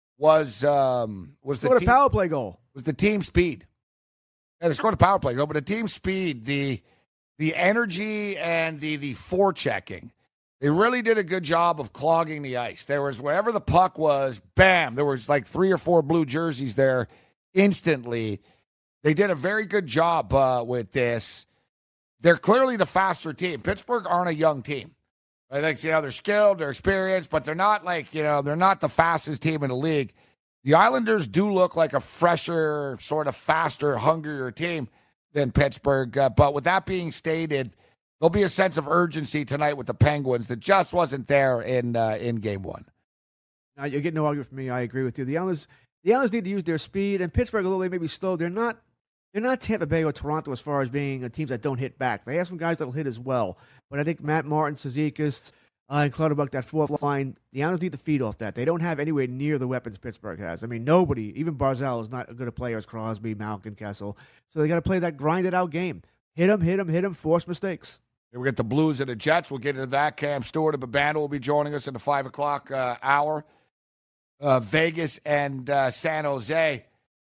was um, was the team, team, power play goal. Was the team speed. Yeah, they scored a power play goal, but the team speed, the the energy and the the forechecking. They really did a good job of clogging the ice. There was wherever the puck was, bam, there was like three or four blue jerseys there instantly. They did a very good job uh, with this. They're clearly the faster team. Pittsburgh aren't a young team. I think, you know, they're skilled, they're experienced, but they're not like, you know, they're not the fastest team in the league. The Islanders do look like a fresher, sort of faster, hungrier team than Pittsburgh. Uh, but with that being stated, there'll be a sense of urgency tonight with the Penguins that just wasn't there in uh, in game one. Now, you're getting no argument from me. I agree with you. The Islanders, the Islanders need to use their speed, and Pittsburgh, although they may be slow, they're not They're not Tampa Bay or Toronto as far as being teams that don't hit back. They have some guys that will hit as well. But I think Matt Martin, Cizikas, uh, and Clutterbuck, that fourth line, the Islanders need to feed off that. They don't have anywhere near the weapons Pittsburgh has. I mean, nobody, even Barzal, is not as good a player as Crosby, Malkin, Kessel. So they got to play that grinded-out game. Hit them, hit them, hit them, force mistakes. We get the Blues and the Jets. We'll get into that. Cam Stewart of Babanda will be joining us in the five o'clock uh, hour. Uh, Vegas and uh, San Jose.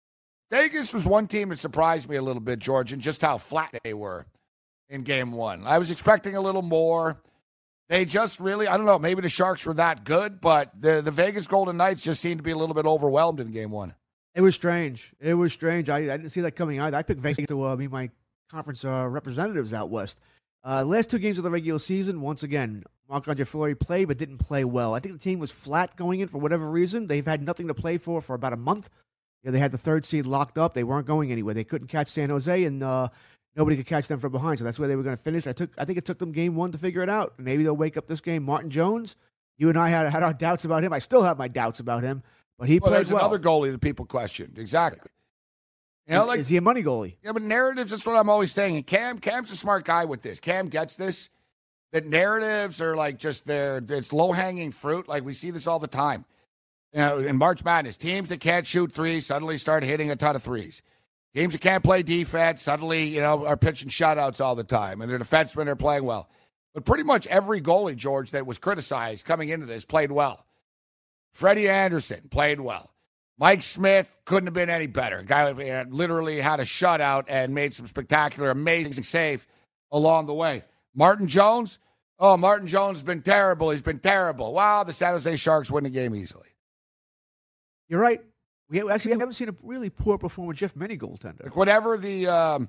Vegas was one team that surprised me a little bit, George, and just how flat they were in game one. I was expecting a little more. They just really, I don't know, maybe the Sharks were that good, but the, the Vegas Golden Knights just seemed to be a little bit overwhelmed in game one. It was strange. It was strange. I, I didn't see that coming either. I picked Vegas to uh, be my conference uh, representatives out west. Uh, last two games of the regular season, once again, Marc-Andre Fleury played but didn't play well. I think the team was flat going in for whatever reason. They've had nothing to play for for about a month. You know, they had the third seed locked up. They weren't going anywhere. They couldn't catch San Jose, and uh, nobody could catch them from behind. So that's where they were going to finish. I took. I think it took them game one to figure it out. Maybe they'll wake up this game. Martin Jones, you and I had had our doubts about him. I still have my doubts about him, but he well, played there's well. Another goalie that people questioned. Exactly. You know, is, like, is he a money goalie? Yeah, but narratives, that's what I'm always saying. And Cam, Cam's a smart guy with this. Cam gets this, that narratives are like just there. It's low-hanging fruit. Like, we see this all the time. You know, in March Madness, teams that can't shoot threes suddenly start hitting a ton of threes. Teams that can't play defense suddenly, you know, are pitching shutouts all the time, and their defensemen are playing well. But pretty much every goalie, George, that was criticized coming into this played well. Freddie Anderson played well. Mike Smith couldn't have been any better. A guy that literally had a shutout and made some spectacular, amazing saves along the way. Martin Jones, oh, Martin Jones has been terrible. He's been terrible. Wow, the San Jose Sharks win the game easily. You're right. We actually haven't seen a really poor performance from any goaltender. Like whatever the um,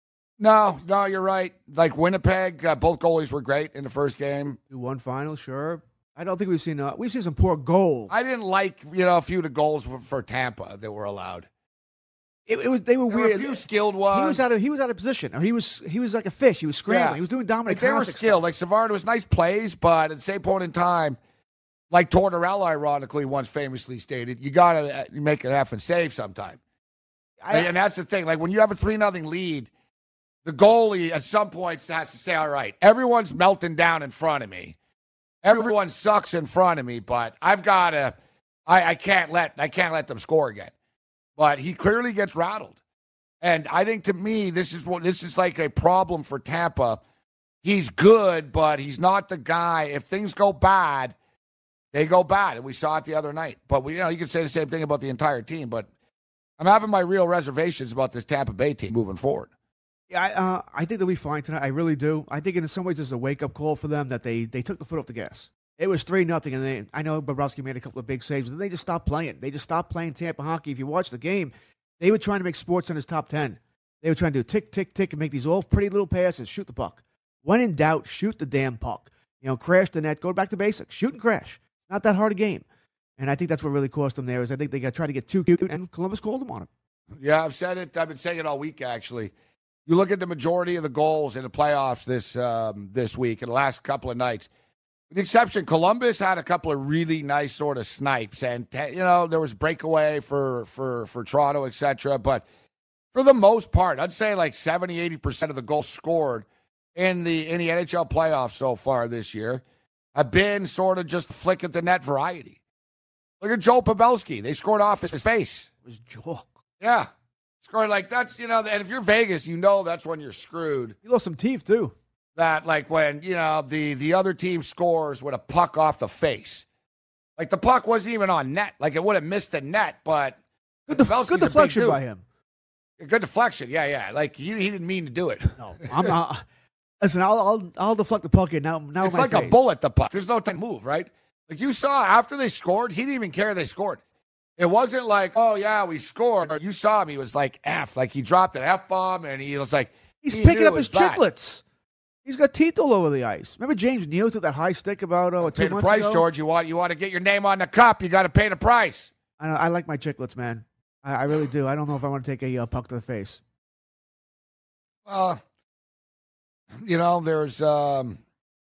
no, no, you're right. Like Winnipeg, uh, both goalies were great in the first game. two one final, sure. I don't think we've seen uh, we've seen some poor goals. I didn't like you know a few of the goals for, for Tampa that were allowed. It, it was they were there weird. Were a few skilled ones. He was out of he was out of position, or he was he was like a fish. He was scrambling. Yeah. He was doing Dominic. Like they were Hasek skilled. stuff. Like Savard was nice plays, but at the same point in time. Like Tortorella, ironically, once famously stated, you got to make an effing save sometime. I, and that's the thing. Like, when you have a three nothing lead, the goalie at some points has to say, all right, everyone's melting down in front of me. Everyone sucks in front of me, but I've got to I, I can't let I can't let them score again. But he clearly gets rattled. And I think to me, this is what this is like a problem for Tampa. He's good, but he's not the guy. If things go bad, they go bad, and we saw it the other night. But we, you know, you can say the same thing about the entire team. But I'm having my real reservations about this Tampa Bay team moving forward. Yeah, I, uh, I think they'll be fine tonight. I really do. I think in some ways it's a wake up call for them that they, they took the foot off the gas. It was three nothing, and they, I know Bobrovsky made a couple of big saves, but then they just stopped playing. They just stopped playing Tampa hockey. If you watch the game, they were trying to make sports in his top ten. They were trying to do tick, tick, tick, and make these all pretty little passes, shoot the puck. When in doubt, shoot the damn puck. You know, crash the net, go back to basics, shoot and crash. Not that hard a game. And I think that's what really cost them there is I think they got tried to get too cute, and Columbus called them on it. Yeah, I've said it. I've been saying it all week, actually. You look at the majority of the goals in the playoffs this um, this week and the last couple of nights. With the exception, Columbus had a couple of really nice sort of snipes. And, you know, there was breakaway for, for, for Toronto, et cetera. But for the most part, I'd say like seventy, eighty percent of the goals scored in the in the N H L playoffs so far this year have been sort of just flick at the net variety. Look at Joe Pavelski. They scored off his face. It was Joe. Yeah. Scored like that's, you know, and if you're Vegas, you know that's when you're screwed. He lost some teeth, too. That, like, when, you know, the, the other team scores with a puck off the face. Like, the puck wasn't even on net. Like, it would have missed the net, but good, def- good deflection by him. Good deflection, yeah, yeah. Like, he, he didn't mean to do it. No, I'm not. Listen, I'll, I'll I'll deflect the puck in now. Now it's my like face. a bullet, the puck. There's no time to move, right? Like, you saw after they scored, he didn't even care they scored. It wasn't like, oh, yeah, we scored. You saw him. He was like, F. Like, he dropped an F-bomb, and he was like, he's he picking up his bad. chiclets. He's got teeth all over the ice. Remember James Neal took that high stick about oh, two pay the months price, ago? George. You want, you want to get your name on the cup, you got to pay the price. I, know, I like my chiclets, man. I, I really do. I don't know if I want to take a uh, puck to the face. Uh, you know, there's um,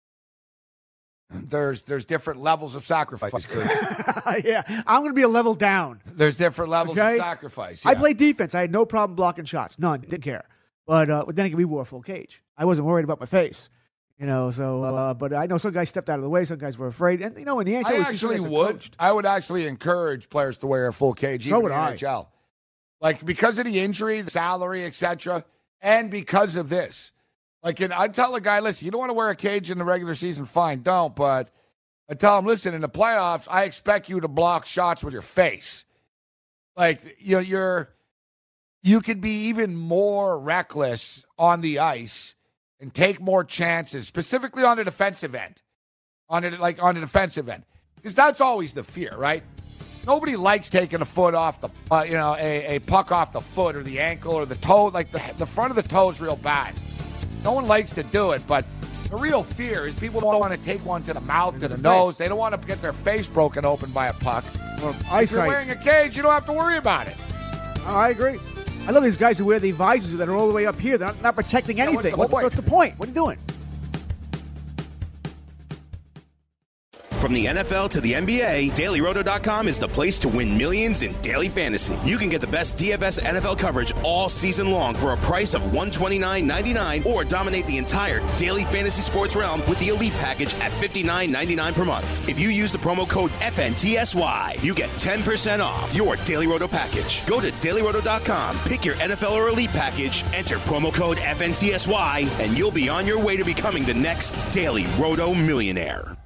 there's there's different levels of sacrifice. Yeah, I'm going to be a level down. There's different levels okay? of sacrifice. Yeah. I played defense. I had no problem blocking shots. None. Didn't care. But, uh, but then again, we wore a full cage. I wasn't worried about my face. You know, so, uh, but I know some guys stepped out of the way. Some guys were afraid. And, you know, in the N H L, I actually would. I would actually encourage players to wear a full cage, so even would in the I. N H L. Like, because of the injury, the salary, et cetera, and because of this. Like, and I'd tell a guy, listen, you don't want to wear a cage in the regular season, fine, don't. But I tell him, listen, in the playoffs, I expect you to block shots with your face. Like, you know, you're, you could be even more reckless on the ice and take more chances, specifically on the defensive end, on it like on the defensive end, because that's always the fear, right? Nobody likes taking a foot off the, uh, you know, a, a puck off the foot or the ankle or the toe. Like the the front of the toe is real bad. No one likes to do it, but the real fear is people don't want to take one to the mouth, to the nose. They don't want to get their face broken open by a puck. Or If eyesight. you're wearing a cage, you don't have to worry about it. Oh, I agree. I love these guys who wear the visors that are all the way up here. They're not, not protecting anything. Yeah, what's the What- what's the point? What are you doing? From the N F L to the N B A, Daily Roto dot com is the place to win millions in daily fantasy. You can get the best D F S N F L coverage all season long for a price of one hundred twenty-nine ninety-nine, or dominate the entire daily fantasy sports realm with the Elite package at fifty-nine ninety-nine per month. If you use the promo code F N T S Y, you get ten percent off your Daily Roto package. Go to Daily Roto dot com, pick your N F L or Elite package, enter promo code F N T S Y, and you'll be on your way to becoming the next Daily Roto millionaire.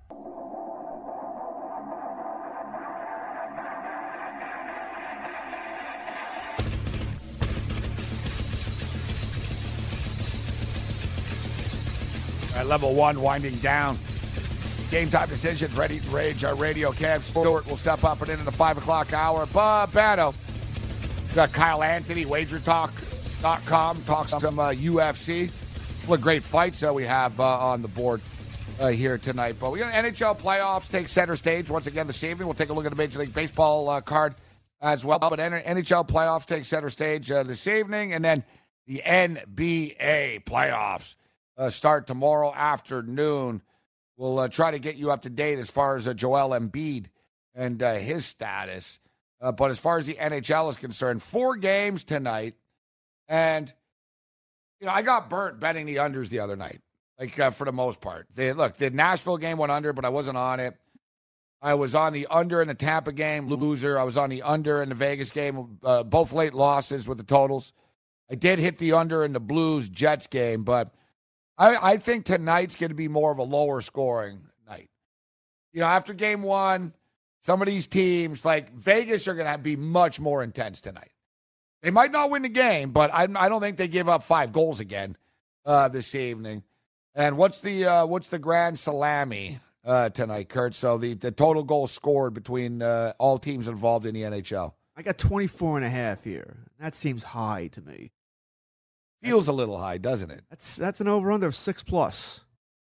At level one, winding down. Game time decisions, Red Heat and Rage, our radio. Cam Stewart will step up and into the five o'clock hour. Babano. We got Kyle Anthony, wager talk dot com, talks some uh, U F C. What great fights uh, we have uh, on the board uh, here tonight. But we got N H L playoffs take center stage once again this evening. We'll take a look at the Major League Baseball uh, card as well. But N H L playoffs take center stage uh, this evening. And then the N B A playoffs Uh, start tomorrow afternoon. We'll uh, try to get you up to date as far as uh, Joel Embiid and uh, his status. Uh, but as far as the N H L is concerned, four games tonight. And, you know, I got burnt betting the unders the other night, like uh, for the most part. They, look, the Nashville game went under, but I wasn't on it. I was on the under in the Tampa game, loser. I was on the under in the Vegas game, uh, both late losses with the totals. I did hit the under in the Blues-Jets game, but I, I think tonight's going to be more of a lower scoring night. You know, after game one, some of these teams, like Vegas, are going to be much more intense tonight. They might not win the game, but I, I don't think they give up five goals again uh, this evening. And what's the uh, what's the grand salami uh, tonight, Kurt? So the, the total goals scored between uh, all teams involved in the N H L. I got twenty-four and a half here. That seems high to me. Feels a little high, doesn't it? That's that's an over-under of six plus.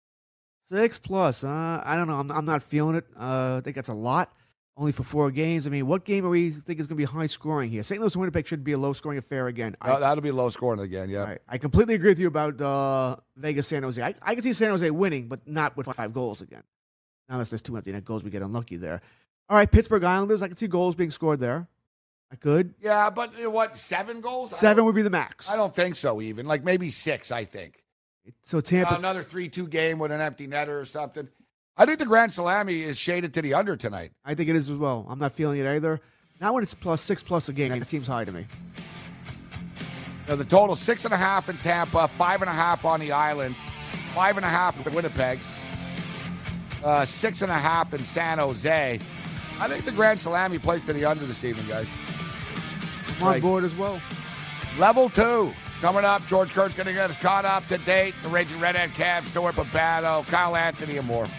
Six plus. Uh, I don't know. I'm, I'm not feeling it. Uh, I think that's a lot, only for four games. I mean, what game are we think is going to be high scoring here? Saint Louis and Winnipeg should be a low-scoring affair again. No, I, that'll be low scoring again, yeah. Right. I completely agree with you about uh, Vegas, San Jose. I, I can see San Jose winning, but not with five goals again. Unless there's two empty net goals, we get unlucky there. All right, Pittsburgh Islanders. I can see goals being scored there. I could. Yeah, but you know what, seven goals? Seven would be the max. I don't think so even. Like maybe six, I think. So Tampa. Uh, another three two game with an empty netter or something. I think the Grand Salami is shaded to the under tonight. I think it is as well. I'm not feeling it either. Not when it's plus six plus a game. It seems high to me. Now, the total six and a half in Tampa, five and a half on the island, five and a half in Winnipeg, uh, six and a half in San Jose. I think the Grand Salami plays to the under this evening, guys. I'm on board as well. Level two. Coming up, George Kurt's going to get us caught up to date. The Raging Redhead, Cam Stewart, Babano, Kyle Anthony, and more.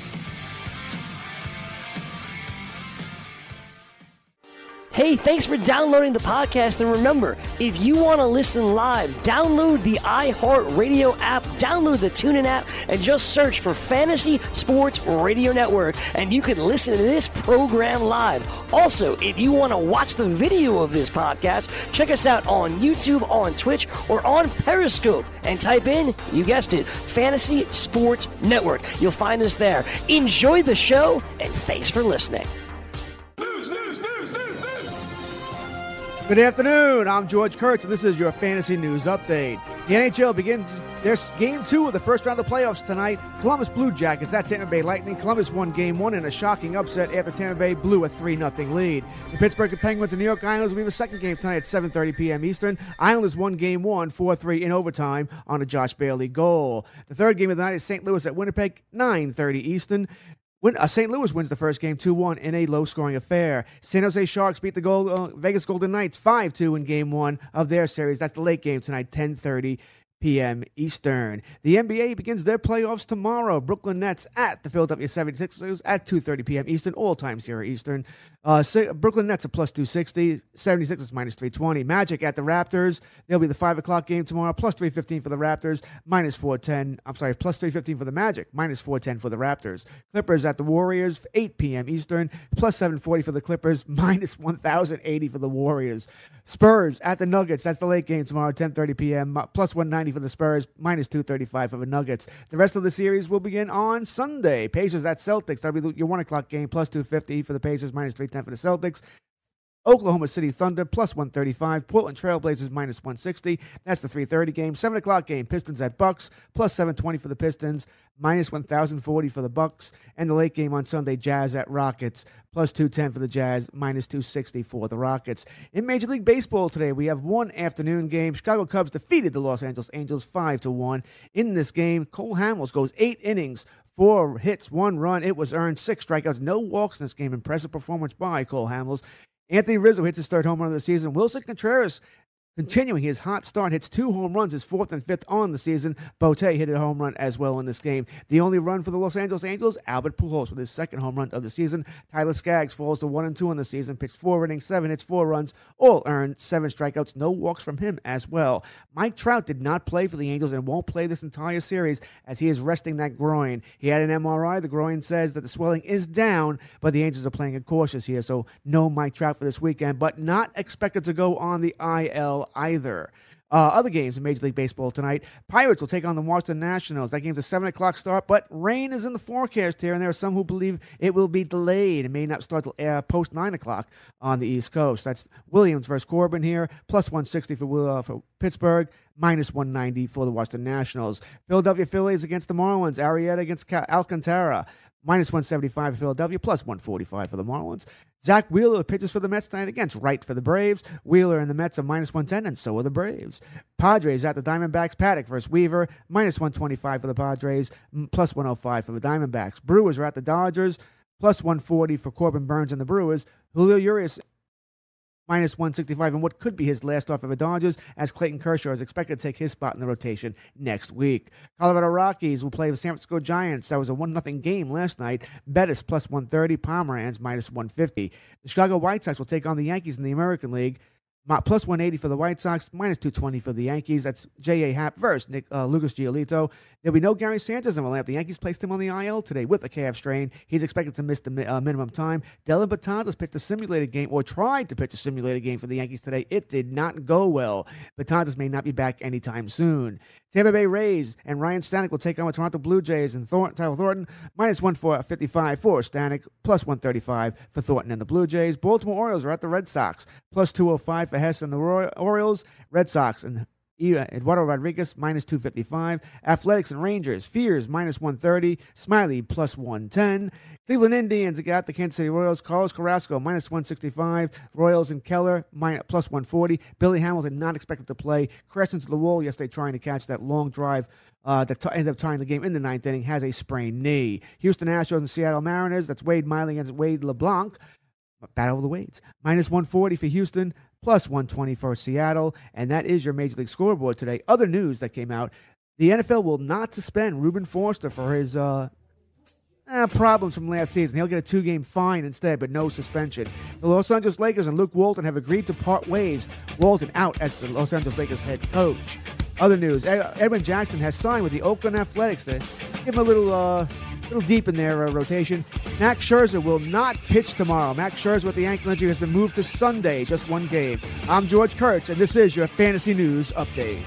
Hey, thanks for downloading the podcast. And remember, if you want to listen live, download the iHeartRadio app, download the TuneIn app, and just search for Fantasy Sports Radio Network, and you can listen to this program live. Also, if you want to watch the video of this podcast, check us out on YouTube, on Twitch, or on Periscope, and type in, you guessed it, Fantasy Sports Network. You'll find us there. Enjoy the show, and thanks for listening. Good afternoon. I'm George Kurtz, and this is your Fantasy News Update. The N H L begins their game two of the first round of playoffs tonight. Columbus Blue Jackets at Tampa Bay Lightning. Columbus won game one in a shocking upset after Tampa Bay blew a three nothing lead. The Pittsburgh Penguins and New York Islanders will be the second game tonight at seven thirty p.m. Eastern. Islanders won game one, four three in overtime on a Josh Bailey goal. The third game of the night is Saint Louis at Winnipeg, nine thirty Eastern. When, uh, Saint Louis wins the first game two one in a low-scoring affair. San Jose Sharks beat the gold, uh, Vegas Golden Knights five two in game one of their series. That's the late game tonight, ten thirty p.m. Eastern. The N B A begins their playoffs tomorrow. Brooklyn Nets at the Philadelphia seventy-sixers at two thirty p.m. Eastern, all times here Eastern. Uh, Brooklyn Nets at plus two sixty, seventy-sixers minus three twenty. Magic at the Raptors. There'll be the five o'clock game tomorrow, plus three fifteen for the Raptors, minus four ten. I'm sorry, plus three fifteen for the Magic, minus four ten for the Raptors. Clippers at the Warriors, eight p.m. Eastern, plus seven forty for the Clippers, minus one thousand eighty for the Warriors. Spurs at the Nuggets. That's the late game tomorrow, ten thirty p.m., plus one ninety for the Spurs, minus two thirty-five for the Nuggets. The rest of the series will begin on Sunday. Pacers at Celtics. That'll be your one o'clock game, plus two fifty for the Pacers, minus three ten for the Celtics. Oklahoma City Thunder, plus one thirty-five. Portland Trailblazers, minus one sixty. That's the three thirty game. seven o'clock game, Pistons at Bucks, plus seven twenty for the Pistons, minus one thousand forty for the Bucks. And the late game on Sunday, Jazz at Rockets, plus two ten for the Jazz, minus two sixty for the Rockets. In Major League Baseball today, we have one afternoon game. Chicago Cubs defeated the Los Angeles Angels five to one. In this game, Cole Hamels goes eight innings, four hits, one run. It was earned, six strikeouts, no walks in this game. Impressive performance by Cole Hamels. Anthony Rizzo hits his third home run of the season. Wilson Contreras, continuing his hot start, hits two home runs, his fourth and fifth on the season. Bote hit a home run as well in this game. The only run for the Los Angeles Angels, Albert Pujols with his second home run of the season. Tyler Skaggs falls to one and two on the season, pitched four innings, seven hits, four runs, all earned, seven strikeouts, no walks from him as well. Mike Trout did not play for the Angels and won't play this entire series as he is resting that groin. He had an M R I. The groin says that the swelling is down, but the Angels are playing it cautious here, so no Mike Trout for this weekend, but not expected to go on the I L either. Uh, other games in Major League Baseball tonight. Pirates will take on the Washington Nationals. That game's a seven o'clock start, but rain is in the forecast here, and there are some who believe it will be delayed. It may not start till uh, post nine o'clock on the East Coast. That's Williams versus Corbin here, plus one sixty for, uh, for Pittsburgh, minus one ninety for the Washington Nationals. Philadelphia Phillies against the Marlins. Arrieta against Cal- Alcantara, minus one seventy-five for Philadelphia, plus one forty-five for the Marlins. Zach Wheeler pitches for the Mets tonight against Wright for the Braves. Wheeler and the Mets are minus one ten, and so are the Braves. Padres at the Diamondbacks. Paddock versus Weaver, minus one twenty-five for the Padres, plus one oh five for the Diamondbacks. Brewers are at the Dodgers, plus one forty for Corbin Burns and the Brewers. Julio Urias, minus one sixty-five, and what could be his last start for the Dodgers, as Clayton Kershaw is expected to take his spot in the rotation next week. Colorado Rockies will play the San Francisco Giants. That was a one nothing game last night. Bettis plus one thirty, Pomeranz minus one fifty. The Chicago White Sox will take on the Yankees in the American League. Plus one eighty for the White Sox, minus two twenty for the Yankees. That's J A. Happ versus Nick, uh, Lucas Giolito. There'll be no Gary Sanchez in the lineup. The Yankees placed him on the I L today with a calf strain. He's expected to miss the uh, minimum time. Dellin Betances pitched a simulated game, or tried to pitch a simulated game for the Yankees today. It did not go well. Betances may not be back anytime soon. Tampa Bay Rays and Ryan Stanek will take on the Toronto Blue Jays and Thor- Tyler Thornton, minus one fifty-five for Stanek, plus one thirty-five for Thornton and the Blue Jays. Baltimore Orioles are at the Red Sox, plus two oh five for Hess and the Roy- Orioles. Red Sox and Eduardo Rodriguez, minus two fifty-five. Athletics and Rangers, Fears, minus one thirty. Smiley, plus one ten. Cleveland Indians got the Kansas City Royals. Carlos Carrasco, minus one sixty-five. Royals and Keller, minus, plus one forty. Billy Hamilton, not expected to play. Crashed into the wall yesterday trying to catch that long drive uh, that t- ended up tying the game in the ninth inning. Has a sprained knee. Houston Astros and Seattle Mariners. That's Wade Miley against Wade LeBlanc. Battle of the Wades. minus one forty for Houston, plus one twenty for Seattle. And that is your Major League Scoreboard today. Other news that came out, the N F L will not suspend Reuben Foster for his uh, eh, problems from last season. He'll get a two-game fine instead, but no suspension. The Los Angeles Lakers and Luke Walton have agreed to part ways. Walton out as the Los Angeles Lakers head coach. Other news, Ed- Edwin Jackson has signed with the Oakland Athletics to give him a little... Uh, little deep in their uh, rotation. Max Scherzer will not pitch tomorrow. Max Scherzer with the ankle injury has been moved to Sunday, just one game. I'm George Kurtz, and this is your Fantasy News Update.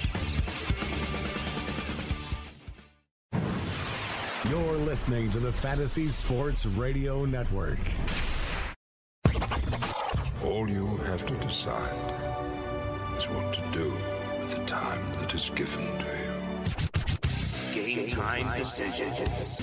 You're listening to the Fantasy Sports Radio Network. All you have to decide is what to do with the time that is given to you. Game time decisions.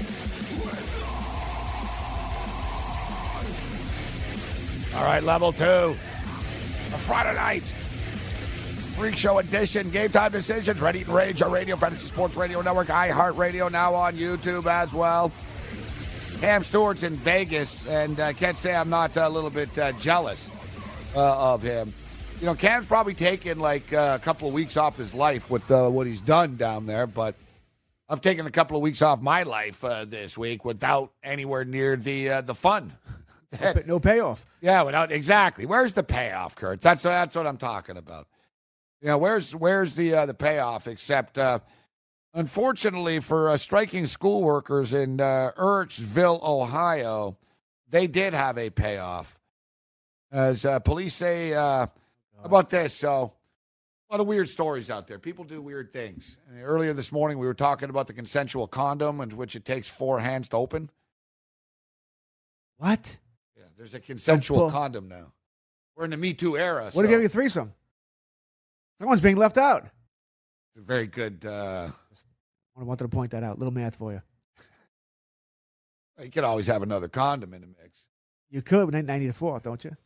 All right, level two. A Friday night freak show edition. Game time decisions. Red Heat and Rage, our radio, Fantasy Sports Radio Network, iHeartRadio, now on YouTube as well. Cam Stewart's in Vegas, and uh, can't say I'm not a little bit uh, jealous uh, of him. You know, Cam's probably taken like uh, a couple of weeks off his life with uh, what he's done down there, but I've taken a couple of weeks off my life uh, this week without anywhere near the uh, the fun. But no payoff. Yeah, without exactly. Where's the payoff, Kurt? That's that's what I'm talking about. You know, where's where's the uh, the payoff? Except, uh, unfortunately, for uh, striking school workers in uh, Urchville, Ohio, they did have a payoff. As uh, police say, uh, about this, so a lot of weird stories out there. People do weird things. And earlier this morning, we were talking about the consensual condom, in which it takes four hands to open. What? Yeah, there's a consensual pull- condom now. We're in the Me Too era. What so if you have a threesome? Someone's being left out. It's a very good. Uh, I wanted to point that out. Little math for you. You could always have another condom in the mix. You could, but now you need a fourth, don't you?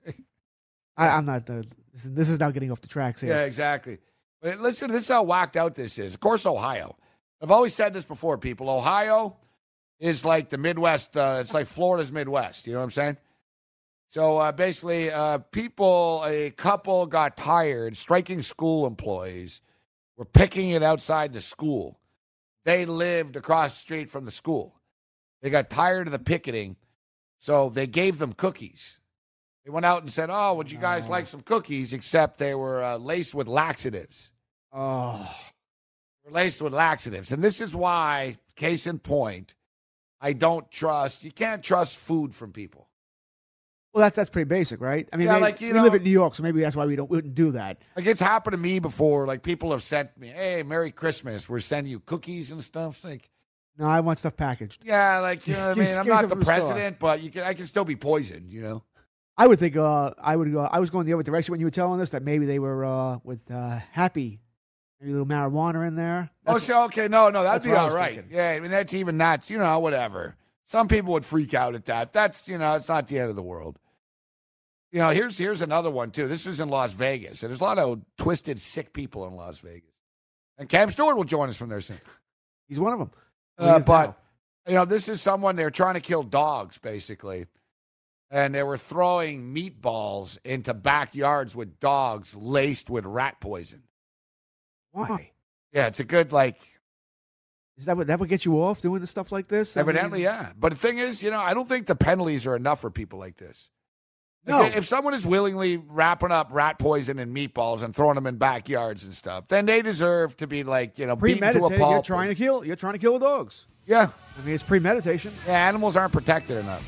I, I'm not. Uh, this, is, this is now getting off the tracks here. Yeah, exactly. But listen, this is how whacked out this is. Of course, Ohio. I've always said this before, people. Ohio is like the Midwest. Uh, it's like Florida's Midwest. You know what I'm saying? So uh, basically, uh, people, a couple got tired. Striking school employees were picking it outside the school. They lived across the street from the school. They got tired of the picketing, so they gave them cookies. They went out and said, oh, would you guys like some cookies? Except they were uh, laced with laxatives. Oh. They were laced with laxatives. And this is why, case in point, I don't trust, you can't trust food from people. Well, that's that's pretty basic, right? I mean, Yeah, maybe- like, you we know- live in New York, so maybe that's why we don't we wouldn't do that. Like, it's happened to me before. Like, people have sent me, hey, Merry Christmas. We're sending you cookies and stuff. It's like, No, I want stuff packaged. yeah, like, you know what I Give- mean? I'm give not some the from the store. president, but you can, I can still be poisoned, you know? I would think uh, I would go. I was going the other direction when you were telling us that maybe they were uh, with uh, Happy, maybe a little marijuana in there. Oh, so, okay, no, no, that'd that's be what I all was right. thinking. Yeah, I mean, that's even that's, you know, whatever. Some people would freak out at that. That's, you know, it's not the end of the world. You know, here's here's another one, too. This is in Las Vegas, and there's a lot of twisted, sick people in Las Vegas. And Cam Stewart will join us from there soon. He's one of them. Uh, but, you know, this is someone, they're trying to kill dogs, basically. And they were throwing meatballs into backyards with dogs laced with rat poison. Why? Yeah, it's a good, like, Is that what that would get you off doing the stuff like this? I evidently, mean, yeah. But the thing is, you know, I don't think the penalties are enough for people like this. No. Like, if someone is willingly wrapping up rat poison and meatballs and throwing them in backyards and stuff, then they deserve to be, like, you know, beaten to a premeditated. pulp. You're trying to kill. You're trying to kill the dogs. Yeah. I mean, it's premeditation. Yeah, animals aren't protected enough.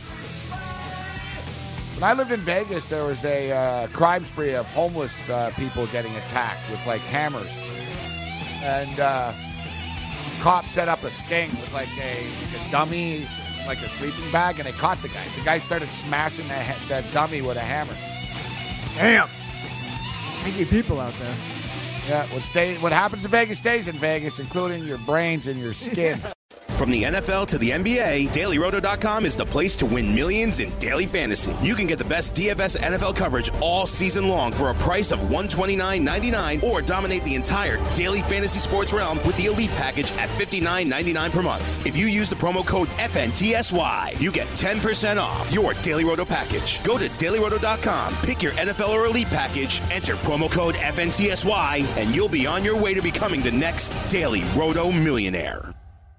When I lived in Vegas, there was a uh, crime spree of homeless uh, people getting attacked with, like, hammers. And uh, cops set up a sting with, like, a, like a dummy, like a sleeping bag, and they caught the guy. The guy started smashing the, ha- the dummy with a hammer. Damn. Angry people out there. Yeah, what, stay, what happens in Vegas stays in Vegas, including your brains and your skin. From the N F L to the N B A, Daily Roto dot com is the place to win millions in daily fantasy. You can get the best D F S N F L coverage all season long for a price of one hundred twenty-nine ninety-nine, or dominate the entire daily fantasy sports realm with the Elite package at fifty-nine ninety-nine per month. If you use the promo code F N T S Y, you get ten percent off your Daily Roto package. Go to Daily Roto dot com, pick your N F L or Elite package, enter promo code F N T S Y, and you'll be on your way to becoming the next Daily Roto millionaire.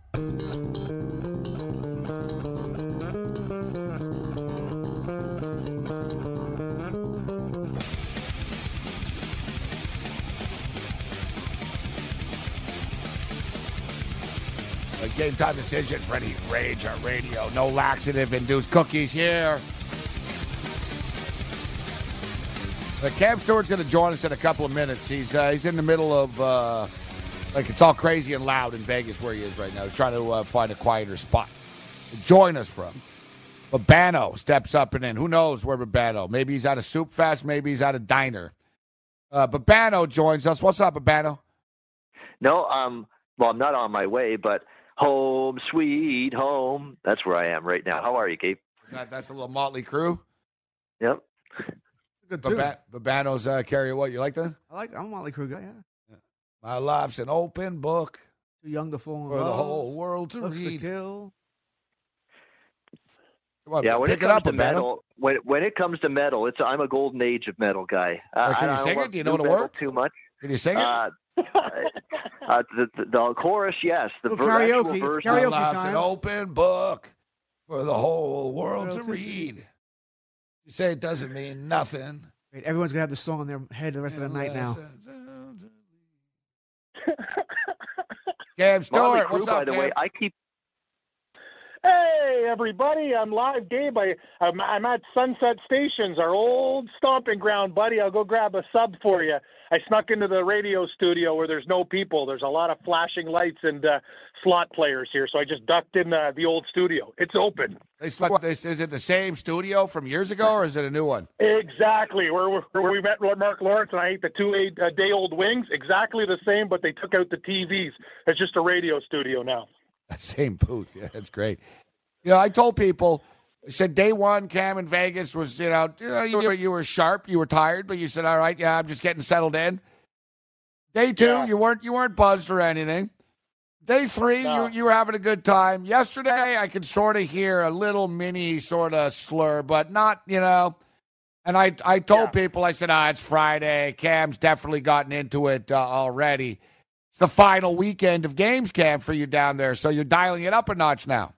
A game time decision, ready, rage, our radio. No laxative induced cookies here. Uh, Cam Stewart's going to join us in a couple of minutes. He's uh, he's in the middle of, uh, like, it's all crazy and loud in Vegas where he is right now. He's trying to uh, find a quieter spot to join us from. Babano steps up and in. Who knows where Babano? Maybe he's at a soup fest. Maybe he's at a diner. Uh, Babano joins us. What's up, Babano? No, um, well, I'm not on my way, but home, sweet home. That's where I am right now. How are you, Gabe? Is that, that's a little Motley Crue? Yep. Good too. Baba- Babano's uh, carry what? You like that? I like. I'm a Motley Crue guy. Yeah. My life's an open book Too young to fall in for love. the whole world to Looks to read. kill. Well, yeah, when pick it it comes up to a battle. metal, when when it comes to metal, it's I'm a golden age of metal guy. Uh, Can I, you I sing don't it? Do you know love the metal words? too much? Can you sing it? Uh, uh, the, the, the chorus, yes. The Oh, ver- karaoke. actual It's verse, karaoke Love's time. an open book for the whole world to World to read. You say it doesn't mean nothing. Wait, everyone's gonna have this song in their head the rest of the night now. Cam Motley Stewart, Crue, what's by up, the Cam? way, I keep. Hey, everybody, I'm live, Gabe. I, I'm, I'm at Sunset Stations, our old stomping ground, buddy. I'll go grab a sub for you. I snuck into the radio studio where there's no people. There's a lot of flashing lights and uh, slot players here, so I just ducked in uh, the old studio. It's open. They snuck this. Is it the same studio from years ago, or is it a new one? Exactly. Where, where we met Mark Lawrence and I ate the two-day-old wings. Exactly the same, but they took out the T Vs. It's just a radio studio now. That same booth. Yeah, that's great. You know, I told people, I said day one, Cam in Vegas was, you know, you, know, you, were, you were sharp, you were tired, but you said, all right, yeah, I'm just getting settled in. Day two, yeah. you weren't you weren't buzzed or anything. Day three, no. you, you were having a good time. Yesterday, I could sort of hear a little mini sort of slur, but not, you know. And I, I told yeah. people, I said, ah, it's Friday. Cam's definitely gotten into it uh, already. It's the final weekend of games, Cam, for you down there, so you're dialing it up a notch now.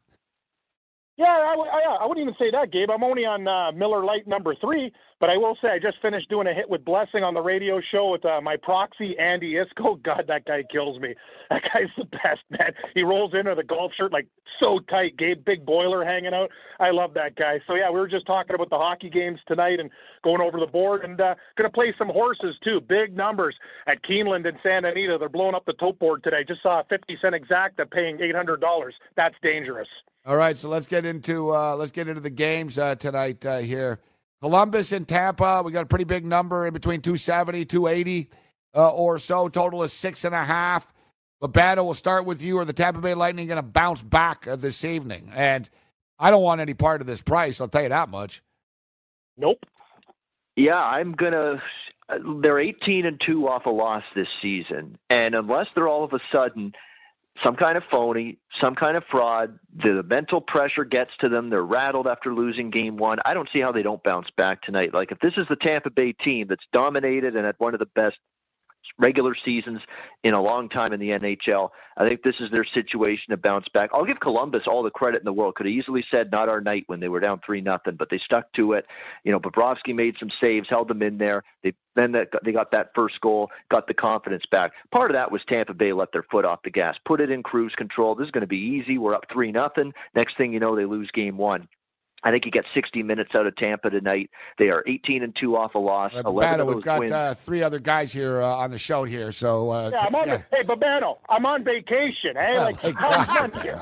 Yeah, I, I, I wouldn't even say that, Gabe. I'm only on uh, Miller Lite number three, but I will say I just finished doing a hit with Blessing on the radio show with uh, my proxy, Andy Isco. God, that guy kills me. That guy's the best, man. He rolls into the golf shirt like so tight, Gabe, big boiler hanging out. I love that guy. So, yeah, we were just talking about the hockey games tonight and going over the board and uh, going to play some horses, too. Big numbers at Keeneland and Santa Anita. They're blowing up the tote board today. Just saw a fifty cent exacta paying eight hundred dollars. That's dangerous. All right, so let's get into uh, let's get into the games uh, tonight uh, here. Columbus and Tampa, we got a pretty big number in between two seventy, two eighty uh, or so. Total is six and a half. Babano, we'll start with you. Are the Tampa Bay Lightning going to bounce back uh, this evening? And I don't want any part of this price, I'll tell you that much. Nope. Yeah, I'm going to – they're eighteen and two off a loss this season. And unless they're all of a sudden – some kind of phony, some kind of fraud. The mental pressure gets to them. They're rattled after losing game one. I don't see how they don't bounce back tonight. Like, if this is the Tampa Bay team that's dominated and had one of the best regular seasons in a long time in the N H L, I think this is their situation to bounce back. I'll give Columbus all the credit in the world. Could have easily said not our night when they were down three nothing, but they stuck to it. You know, Bobrovsky made some saves, held them in there. They then that, they got that first goal, got the confidence back. Part of that was Tampa Bay let their foot off the gas, put it in cruise control. This is going to be easy. We're up three nothing. Next thing you know, they lose game one. I think you get sixty minutes out of Tampa tonight. They are eighteen and two off a loss. Uh, eleven Babano, of those we've got wins. Uh, three other guys here uh, on the show here. So uh, yeah, I'm on yeah. The, hey, Babano, I'm on vacation. Hey, like, like how's fun here?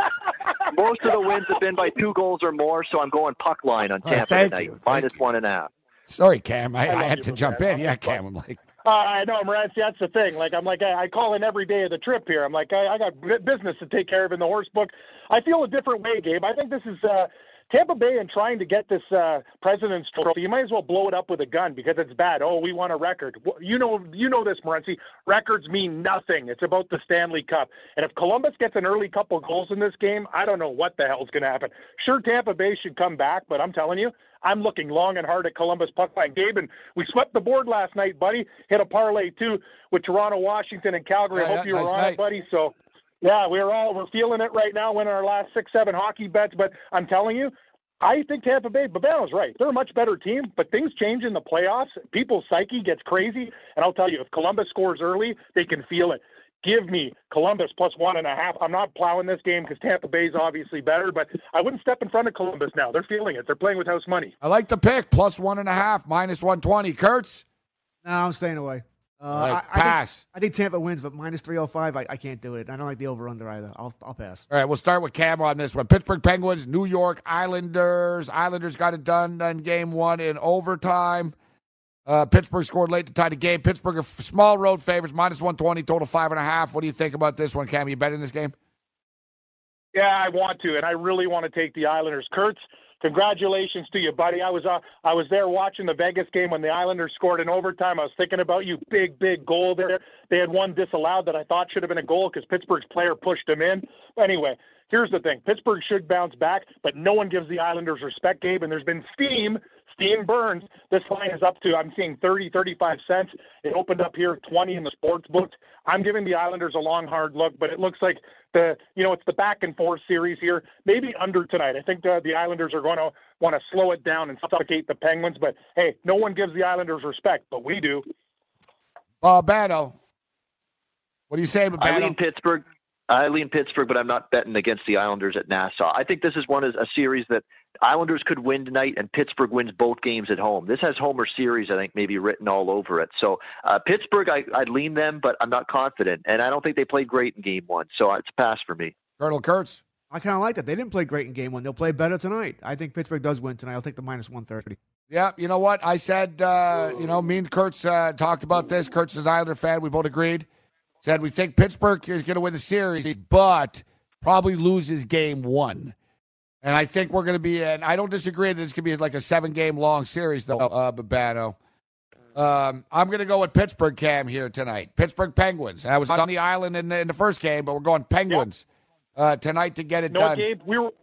Most of the wins have been by two goals or more, so I'm going puck line on Tampa thank tonight, you, minus you. one and a half. Sorry, Cam. I, I I had you, to Babano. jump in. Yeah, Cam. I'm like, Uh, I know, Morency, that's the thing. Like, I'm like, I, I call in every day of the trip here. I'm like, I, I got business to take care of in the horse book. I feel a different way, Gabe. I think this is uh, Tampa Bay and trying to get this uh, President's Trophy. You might as well blow it up with a gun because it's bad. Oh, we want a record. You know, you know this, Morency. Records mean nothing. It's about the Stanley Cup. And if Columbus gets an early couple goals in this game, I don't know what the hell's going to happen. Sure, Tampa Bay should come back, but I'm telling you, I'm looking long and hard at Columbus puck line. Gabe, and we swept the board last night, buddy. Hit a parlay, too, with Toronto, Washington, and Calgary. Yeah, I hope yeah, you were nice on night. it, buddy. So, yeah, we're all we're feeling it right now, winning our last six, seven hockey bets. But I'm telling you, I think Tampa Bay, Babano's right. They're a much better team, but things change in the playoffs. People's psyche gets crazy. And I'll tell you, if Columbus scores early, they can feel it. Give me Columbus plus one and a half. I'm not plowing this game because Tampa Bay's obviously better, but I wouldn't step in front of Columbus now. They're feeling it. They're playing with house money. I like the pick. Plus one and a half, minus one twenty. Kurtz? No, I'm staying away. Uh, Right, I, I pass. Think, I think Tampa wins, but minus three oh five, I, I can't do it. I don't like the over-under either. I'll, I'll pass. All right, we'll start with Cam on this one. Pittsburgh Penguins, New York Islanders. Islanders got it done in game one in overtime. Uh, Pittsburgh scored late to tie the game. Pittsburgh are small road favorites, minus one twenty, total five and a half. What do you think about this one, Cam? You betting this game? Yeah, I want to, and I really want to take the Islanders. Kurtz, congratulations to you, buddy. I was uh, I was there watching the Vegas game when the Islanders scored in overtime. I was thinking about you. Big, big goal there. They had one disallowed that I thought should have been a goal because Pittsburgh's player pushed him in. But anyway, here's the thing. Pittsburgh should bounce back, but no one gives the Islanders respect, Gabe, and there's been steam. Steam burns. This line is up to, I'm seeing thirty, thirty-five cents. It opened up here twenty in the sports book. I'm giving the Islanders a long, hard look, but it looks like the, you know, it's the back and forth series here. Maybe under tonight. I think the, the Islanders are going to want to slow it down and suffocate the Penguins, but hey, no one gives the Islanders respect, but we do. Uh, Bano. What do you say, Bano? I lean Pittsburgh. I lean Pittsburgh, but I'm not betting against the Islanders at Nassau. I think this is one of a series that Islanders could win tonight, and Pittsburgh wins both games at home. This has Homer series, I think, maybe written all over it. So uh, Pittsburgh, I, I'd lean them, but I'm not confident, and I don't think they played great in Game One. So it's a pass for me. Colonel Kurtz. I kind of like that. They didn't play great in Game One. They'll play better tonight. I think Pittsburgh does win tonight. I'll take the minus one thirty. Yeah, you know what? I said, uh, you know, me and Kurtz uh, talked about this. Kurtz is an Islander fan. We both agreed. Said we think Pittsburgh is going to win the series, but probably loses Game One. And I think we're going to be, and I don't disagree that it's going to be like a seven-game long series, though, uh, Babano. Um, I'm going to go with Pittsburgh, Cam, here tonight. Pittsburgh Penguins. And I was on the island in the, in the first game, but we're going Penguins uh, tonight to get it no, done. Gabe, we were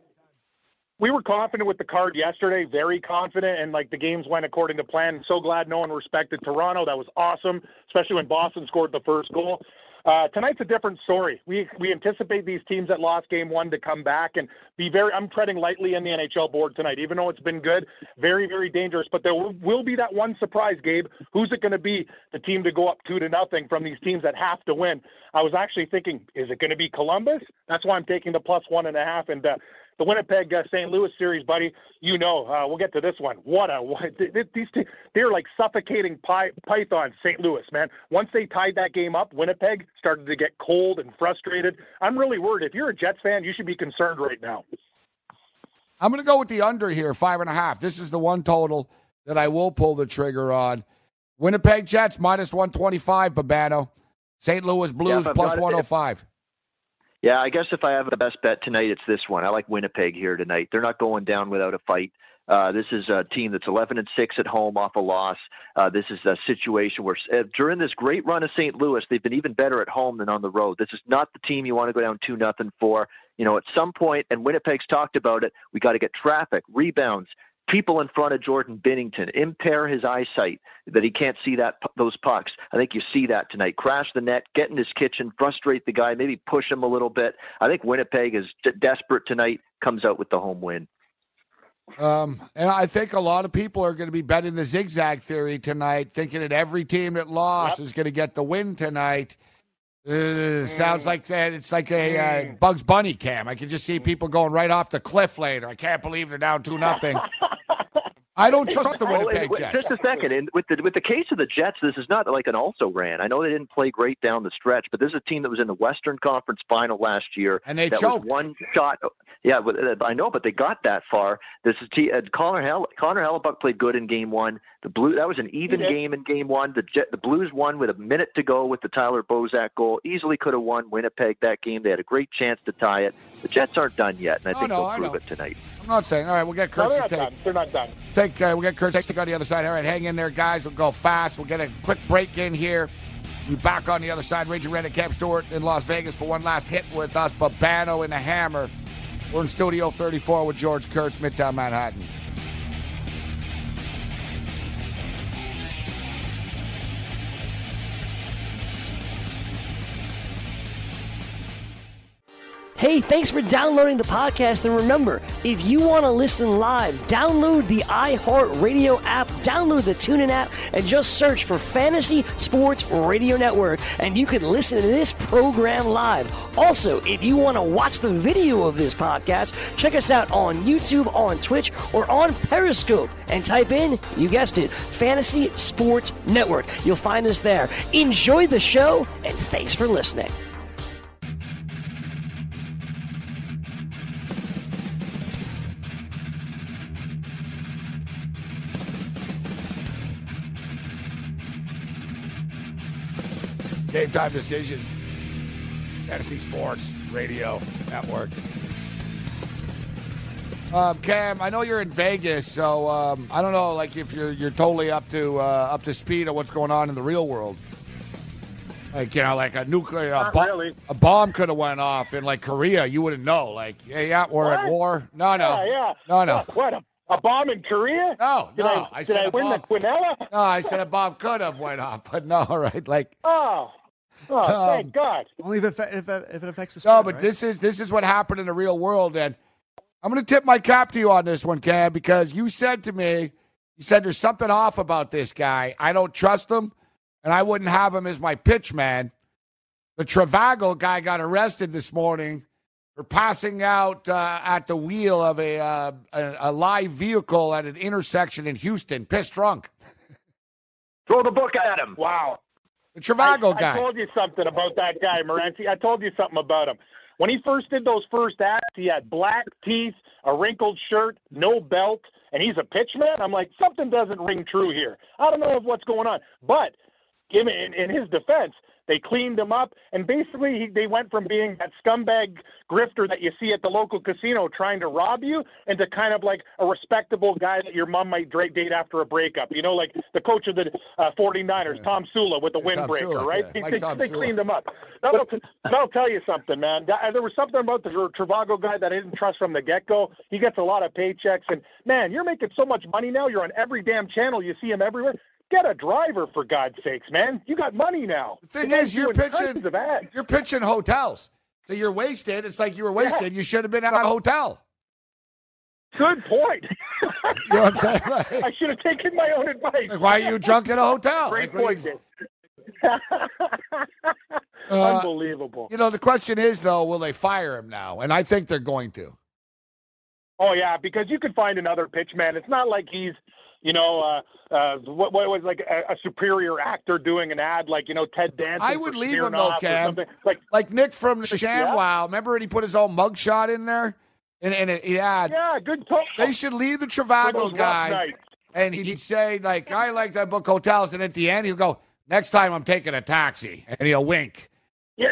we were confident with the card yesterday, very confident, and like the games went according to plan. So glad no one respected Toronto. That was awesome, especially when Boston scored the first goal. Uh, tonight's a different story. We we anticipate these teams that lost game one to come back and be very, I'm treading lightly in the N H L board tonight, even though it's been good, very, very dangerous. But there will, will be that one surprise, Gabe. Who's it going to be, the team to go up two to nothing from these teams that have to win? I was actually thinking, is it going to be Columbus? That's why I'm taking the plus one and a half. And uh, the Winnipeg uh, Saint Louis series, buddy, you know, uh, we'll get to this one. What a, what, these two, they're like suffocating py- pythons, Saint Louis, man. Once they tied that game up, Winnipeg started to get cold and frustrated. I'm really worried. If you're a Jets fan, you should be concerned right now. I'm going to go with the under here, five and a half. This is the one total that I will pull the trigger on. Winnipeg Jets, minus one twenty-five, Babano. Saint Louis Blues, yeah, plus one oh five. Yeah, I guess if I have the best bet tonight, it's this one. I like Winnipeg here tonight. They're not going down without a fight. Uh, this is a team that's eleven and six at home off a loss. Uh, this is a situation where uh, during this great run of Saint Louis, they've been even better at home than on the road. This is not the team you want to go down two nothing for. You know, at some point, and Winnipeg's talked about it, we got to get traffic, rebounds, people in front of Jordan Binnington, impair his eyesight that he can't see that those pucks. I think you see that tonight. Crash the net, get in his kitchen, frustrate the guy, maybe push him a little bit. I think Winnipeg is d- desperate tonight, comes out with the home win. Um, and I think a lot of people are going to be betting the zigzag theory tonight, thinking that every team that lost yep. is going to get the win tonight. Uh, mm. Sounds like that. It's like a uh, Bugs Bunny cam. I can just see people going right off the cliff later. I can't believe they're down two nothing. I don't trust the Winnipeg well, Jets. Just a second. And with the with the case of the Jets, this is not like an also ran. I know they didn't play great down the stretch, but this is a team that was in the Western Conference Final last year. And they that choked. Was one shot. Yeah, I know, but they got that far. This is T, uh, Connor Hell, Connor Hellebuck played good in Game One. The Blue that was an even mm-hmm. game in Game One. The Jet, the Blues won with a minute to go with the Tyler Bozak goal. Easily could have won Winnipeg that game. They had a great chance to tie it. The Jets aren't done yet, and I oh, think no, they'll I prove know. it tonight. I'm not saying. All right, we'll get Kurtz no, to take. Done. They're not done. Take. Uh, we'll get Kurtz to take on the other side. All right, hang in there, guys. We'll go fast. We'll get a quick break in here. We'll be back on the other side. Raging Red and Cam Stewart in Las Vegas for one last hit with us. Babano and the Hammer. We're in Studio thirty-four with George Kurtz, Midtown Manhattan. Hey, thanks for downloading the podcast. And remember, if you want to listen live, download the iHeartRadio app, download the TuneIn app, and just search for Fantasy Sports Radio Network, and you can listen to this program live. Also, if you want to watch the video of this podcast, check us out on YouTube, on Twitch, or on Periscope, and type in, you guessed it, Fantasy Sports Network. You'll find us there. Enjoy the show, and thanks for listening. Game Time Decisions. Fantasy Sports Radio Network. Um, Cam, I know you're in Vegas, so um, I don't know, like if you're you're totally up to uh, up to speed on what's going on in the real world. Like, you know, like a nuclear a, Not bo- really. a bomb could have went off in, like, Korea. You wouldn't know. Like, yeah, yeah, we're What? at war. No, no. Yeah, yeah. No, no. What, what, a, a bomb in Korea? No, did no. I, I did said I a win bomb. the Quinella? No, I said a bomb could have went off, but no, right? Like, Oh. Oh, Um, thank God. Only if it, affe- if it, if it affects the no, spread, but right? this is this is what happened in the real world, and I'm going to tip my cap to you on this one, Cam, because you said to me, you said there's something off about this guy. I don't trust him, and I wouldn't have him as my pitch man. The Travago guy got arrested this morning for passing out uh, at the wheel of a, uh, a a live vehicle at an intersection in Houston, pissed drunk. Throw the book at him. Wow. The Travago I, guy. I told you something about that guy, Morency. I told you something about him. When he first did those first acts, he had black teeth, a wrinkled shirt, no belt, and he's a pitchman. I'm like, something doesn't ring true here. I don't know what's going on. But in, in his defense, they cleaned him up, and basically he, they went from being that scumbag grifter that you see at the local casino trying to rob you into kind of like a respectable guy that your mom might dra- date after a breakup. You know, like the coach of the uh, 49ers, yeah. Tom Sula, with the Yeah, Tom windbreaker, Sula, right? yeah. They, Tom they Sula. cleaned him up. That'll, that'll tell you something, man. There was something about the Travago guy that I didn't trust from the get-go. He gets a lot of paychecks, and, man, you're making so much money now. You're on every damn channel. You see him everywhere. Get a driver, for God's sakes, man. You got money now. The thing The is, man's you're doing pitching. tons of ads. You're pitching hotels, so you're wasted. It's like you were wasted. You should have been at a hotel. Good point. You know what I'm saying? Like, I should have taken my own advice. like, why are you drunk at a hotel? Great Like, what do point, you- Dave. Uh, Unbelievable. You know, the question is, though, will they fire him now? And I think they're going to. Oh, yeah, because you could find another pitchman. It's not like he's, you know, uh, uh, what, what was like a, a superior actor doing an ad like, you know, Ted Danson. I would for leave him, though, Smirnoff or Cam. something. Like, Like Nick from ShamWow. Remember when he put his own mugshot in there? And, and it, he had, yeah, good talk. they should leave the For Travago those rough guy. nights. And he'd say, like, I like that book hotels. And at the end, he'll go, next time I'm taking a taxi. And he'll wink. Yeah.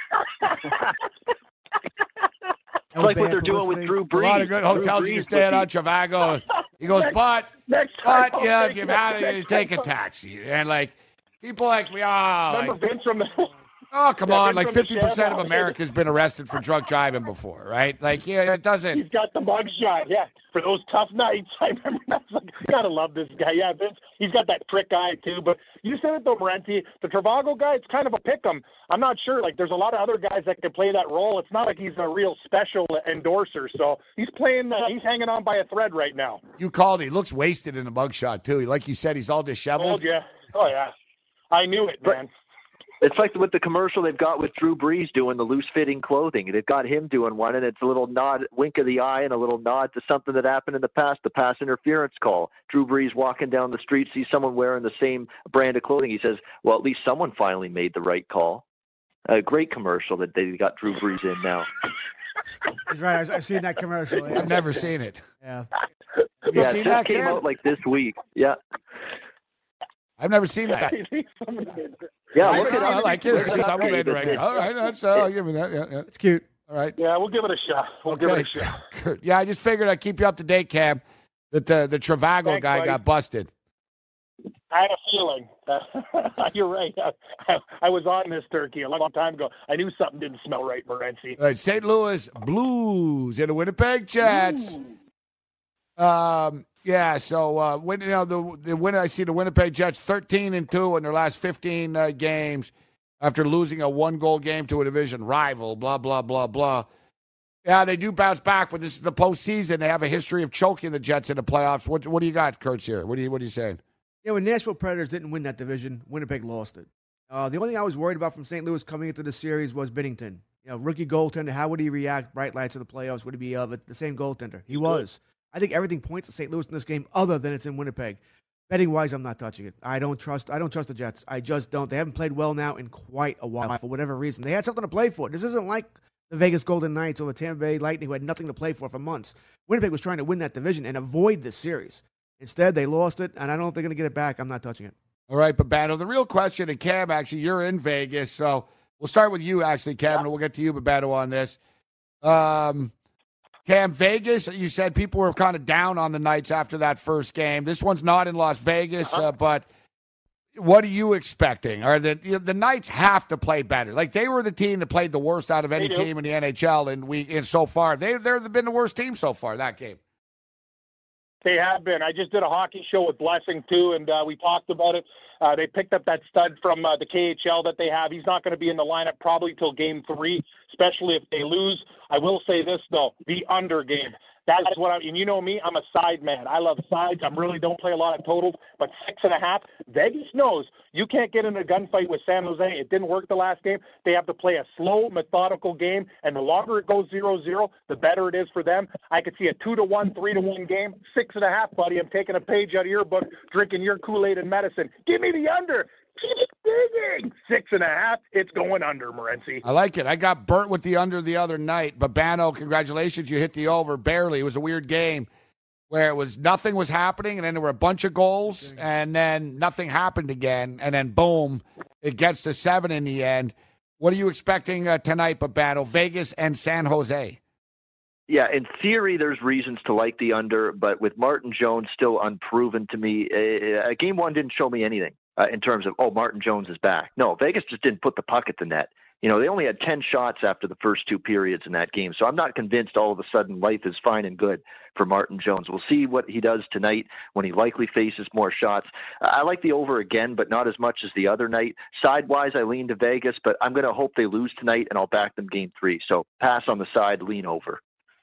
It's like what they're doing with Drew Brees. A lot of good hotels Drew you can Brees stay at would on Travago. He goes, but, Next time but, I'll yeah, take if you've it. had it, you Next take a time I'll- taxi. And, like, people like me, oh, Remember like, Vince from the... oh, come Yeah, on. Vince Like, from the fifty percent of ShamWow. America's been arrested for drunk driving before, right? Like, yeah, it doesn't. He's got the mug shot, yeah. For those tough nights, I remember. I was like, gotta love this guy. Yeah, Vince, he's got that trick eye too. But you said it though, Morency. The Travago guy, it's kind of a pick'em. I'm not sure. Like, there's a lot of other guys that can play that role. It's not like he's a real special endorser. So he's playing. Uh, he's hanging on by a thread right now. You called it. He looks wasted in the mugshot, too. Like you said, he's all disheveled. Oh yeah. Oh yeah. I knew it, man. It's like with the commercial they've got with Drew Brees doing the loose-fitting clothing. They've got him doing one, and it's a little nod, wink of the eye, and a little nod to something that happened in the past, the pass interference call. Drew Brees walking down the street, sees someone wearing the same brand of clothing. He says, well, at least someone finally made the right call. A great commercial that they got Drew Brees in now. He's right. I've, I've seen that commercial. Yeah. I've never seen it. Yeah. Have you Yeah, seen it that, just came Cam? out like this week. Yeah. I've never seen that. Yeah, I, look it know, I up. like it. Look It's it up. someone made the right call. All right, that's, uh, I'll give you that. Yeah, yeah. It's cute. All right. Yeah, we'll give it a shot. We'll give Okay. it a shot. Good. Yeah, I just figured I'd keep you up to date, Cam, that the, the Travago Thanks, guy buddy. got busted. I had a feeling. You're right. I, I was on this turkey a long, long time ago. I knew something didn't smell right, Morency. All right, Saint Louis Blues and the Winnipeg Jets. Um, yeah, so uh, when you know the the winner, I see the Winnipeg Jets thirteen and two in their last fifteen uh, games after losing a one goal game to a division rival. Blah blah blah blah. Yeah, they do bounce back, but this is the postseason. They have a history of choking the Jets in the playoffs. What what do you got, Kurtz? Here, what do you what are you saying? Yeah, when Nashville Predators didn't win that division, Winnipeg lost it. Uh, the only thing I was worried about from Saint Louis coming into the series was Binnington. You know, rookie goaltender. How would he react? Bright lights of the playoffs. Would he be uh, the same goaltender? He was. I think everything points to Saint Louis in this game, other than it's in Winnipeg. Betting wise, I'm not touching it. I don't trust. I don't trust the Jets. I just don't. They haven't played well now in quite a while for whatever reason. They had something to play for. This isn't like the Vegas Golden Knights or the Tampa Bay Lightning, who had nothing to play for for months. Winnipeg was trying to win that division and avoid this series. Instead, they lost it, and I don't know if they're going to get it back. I'm not touching it. All right, Babano. The real question, and Cam, actually, you're in Vegas, so we'll start with you, actually, Cam, and we'll get to you, Babano, on this. Um, Cam, Vegas, you said people were kind of down on the Knights after that first game. This one's not in Las Vegas, uh, but what are you expecting? Are the you know, the Knights have to play better? Like they were the team that played the worst out of any team in the N H L, and we and so far they they've been the worst team so far that game. They have been. I just did a hockey show with Blessing, too, and uh, we talked about it. Uh, they picked up that stud from uh, the K H L that they have. He's not going to be in the lineup probably till game three, especially if they lose. I will say this, though, the under game. That's what I, and you know me, I'm a side man. I love sides. I really don't play a lot of totals, but six and a half. Vegas knows you can't get in a gunfight with San Jose. It didn't work the last game. They have to play a slow, methodical game, and the longer it goes zero zero, the better it is for them. I could see a two to one, three to one game, six and a half, buddy. I'm taking a page out of your book, drinking your Kool-Aid and medicine. Give me the under. Keep it digging. Six and a half. It's going under, Morency. I like it. I got burnt with the under the other night. Babano, congratulations. You hit the over barely. It was a weird game where it was nothing was happening, and then there were a bunch of goals, and then nothing happened again, and then boom, it gets to seven in the end. What are you expecting uh, tonight, Babano? Vegas and San Jose. Yeah, in theory, there's reasons to like the under, but with Martin Jones still unproven to me, uh, game one didn't show me anything. Uh, in terms of, oh, Martin Jones is back. No, Vegas just didn't put the puck at the net. You know, they only had ten shots after the first two periods in that game. So I'm not convinced all of a sudden life is fine and good for Martin Jones. We'll see what he does tonight when he likely faces more shots. Uh, I like the over again, but not as much as the other night. Sidewise, I lean to Vegas, but I'm going to hope they lose tonight, and I'll back them game three. So pass on the side, lean over.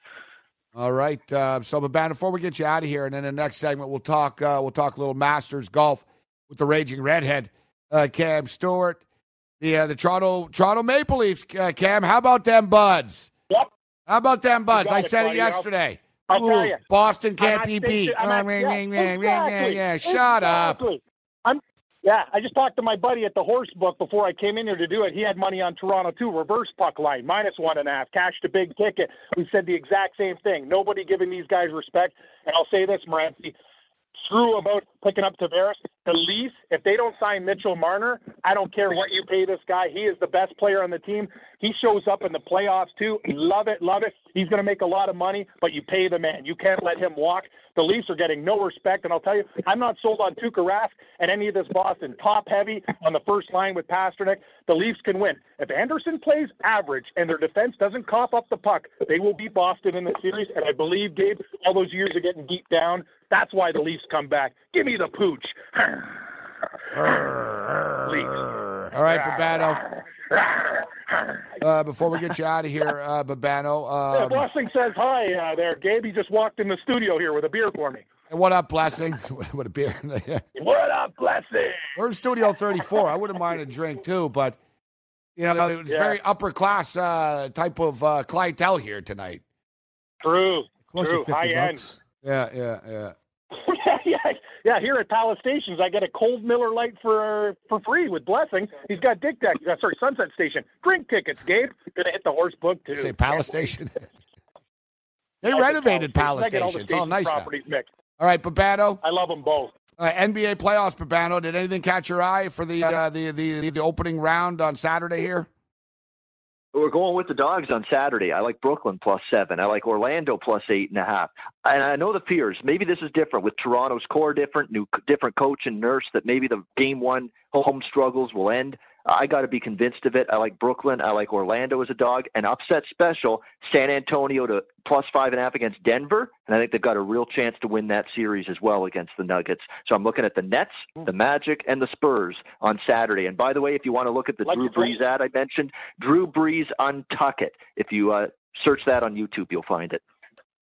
All right. Uh, so, Babano, before we get you out of here, and in the next segment, we'll talk, uh, we'll talk a little Masters golf with the Raging Redhead, uh, Cam Stewart. The uh, the Toronto Toronto Maple Leafs, uh, Cam. How about them buds? Yep. How about them buds? I it, said buddy, it yesterday. I tell you, Boston can't I'm be at beat. station- I'm Oh, at- ring, yeah, ring, ring, ring, yeah, exactly. yeah. Shut up. Exactly. I'm yeah. I just talked to my buddy at the horse book before I came in here to do it. He had money on Toronto too, reverse puck line, minus one and a half, cashed a big ticket. We said the exact same thing. Nobody giving these guys respect. And I'll say this, Morency. Screw about picking up Tavares. The Leafs, if they don't sign Mitchell Marner, I don't care what you pay this guy. He is the best player on the team. He shows up in the playoffs too. Love it, love it. He's going to make a lot of money, but you pay the man. You can't let him walk. The Leafs are getting no respect, and I'll tell you, I'm not sold on Tuukka Rask and any of this Boston. Top heavy on the first line with Pasternak. The Leafs can win. If Anderson plays average and their defense doesn't cough up the puck, they will beat Boston in the series, and I believe, Gabe, all those years of getting beat down, that's why the Leafs come back. Give me the pooch. All right, Babano. Uh, before we get you out of here, uh, Babano. Yeah, Um, Blessing says hi uh, there, Gabe. He just walked in the studio here with a beer for me. and what up, Blessing? what, what a beer. What up, Blessing? We're in Studio thirty-four. I wouldn't mind a drink, too, but, you know, it was Yeah. very upper-class uh, type of uh, clientele here tonight. True, Cost true, you fifty high end. bucks. Yeah, yeah, yeah. yeah, yeah, yeah. Here at Palace Stations, I get a cold Miller Lite for for free with Blessing. He's got Dick Deck. Uh, sorry, Sunset Station. Drink tickets, Gabe. Gonna hit the horse book too. Say Palace Station. They I think renovated Palace I get all Station. the It's all station nice now. properties mixed. All right, Babano. I love them both. Uh, N B A playoffs, Babano. Did anything catch your eye for the, uh, the the the opening round on Saturday here? We're going with the dogs on Saturday. I like Brooklyn plus seven. I like Orlando plus eight and a half. And I know the fears. Maybe this is different with Toronto's core different, new different coach and nurse. That maybe the game one home struggles will end. I got to be convinced of it. I like Brooklyn. I like Orlando as a dog. And upset special, San Antonio to plus five and a half against Denver. And I think they've got a real chance to win that series as well against the Nuggets. So I'm looking at the Nets, the Magic, and the Spurs on Saturday. And by the way, if you want to look at the Like Drew your Brees ad I mentioned, Drew Brees Untuck It. If you uh, search that on YouTube, you'll find it.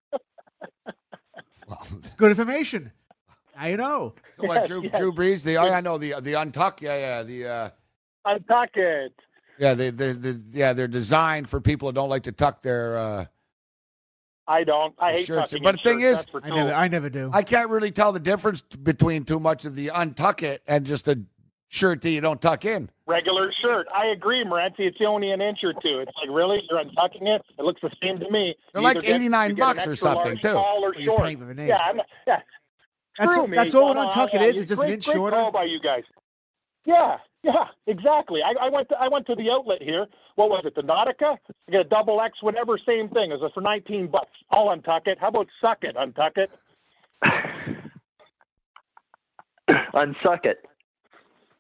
Well, Good information. Now you know. so what, Yes, Drew, yes. Drew Brees. The I know the the untuck. Yeah, yeah. The uh, Untuck it. yeah, the, the the yeah. They're designed for people who don't like to tuck their. Uh, I don't. I hate Shirts. tucking But in the thing shirts, is- that's for I tools. never, I never do. I can't really tell the difference between too much of the untuck it and just a shirt that you don't tuck in. regular shirt. I agree, Morency. It's only an inch or two. It's like, really? You're untucking it? It looks the same to me. They're You like either get- eighty-nine you get an bucks or extra something, large, too. Tall or Well, you're short. paying for the name. Yeah, I'm not, yeah. That's Screw all- me. that's all No, an no, untuck it I- is? I- It's just an great- inch great shorter? call by you guys. Yeah, yeah, exactly. I, I went to I went to the outlet here. What was it? The Nautica? I got a double X, whatever. Same thing. It was for nineteen bucks. I'll untuck it. How about suck it? Untuck it. Unsuck it.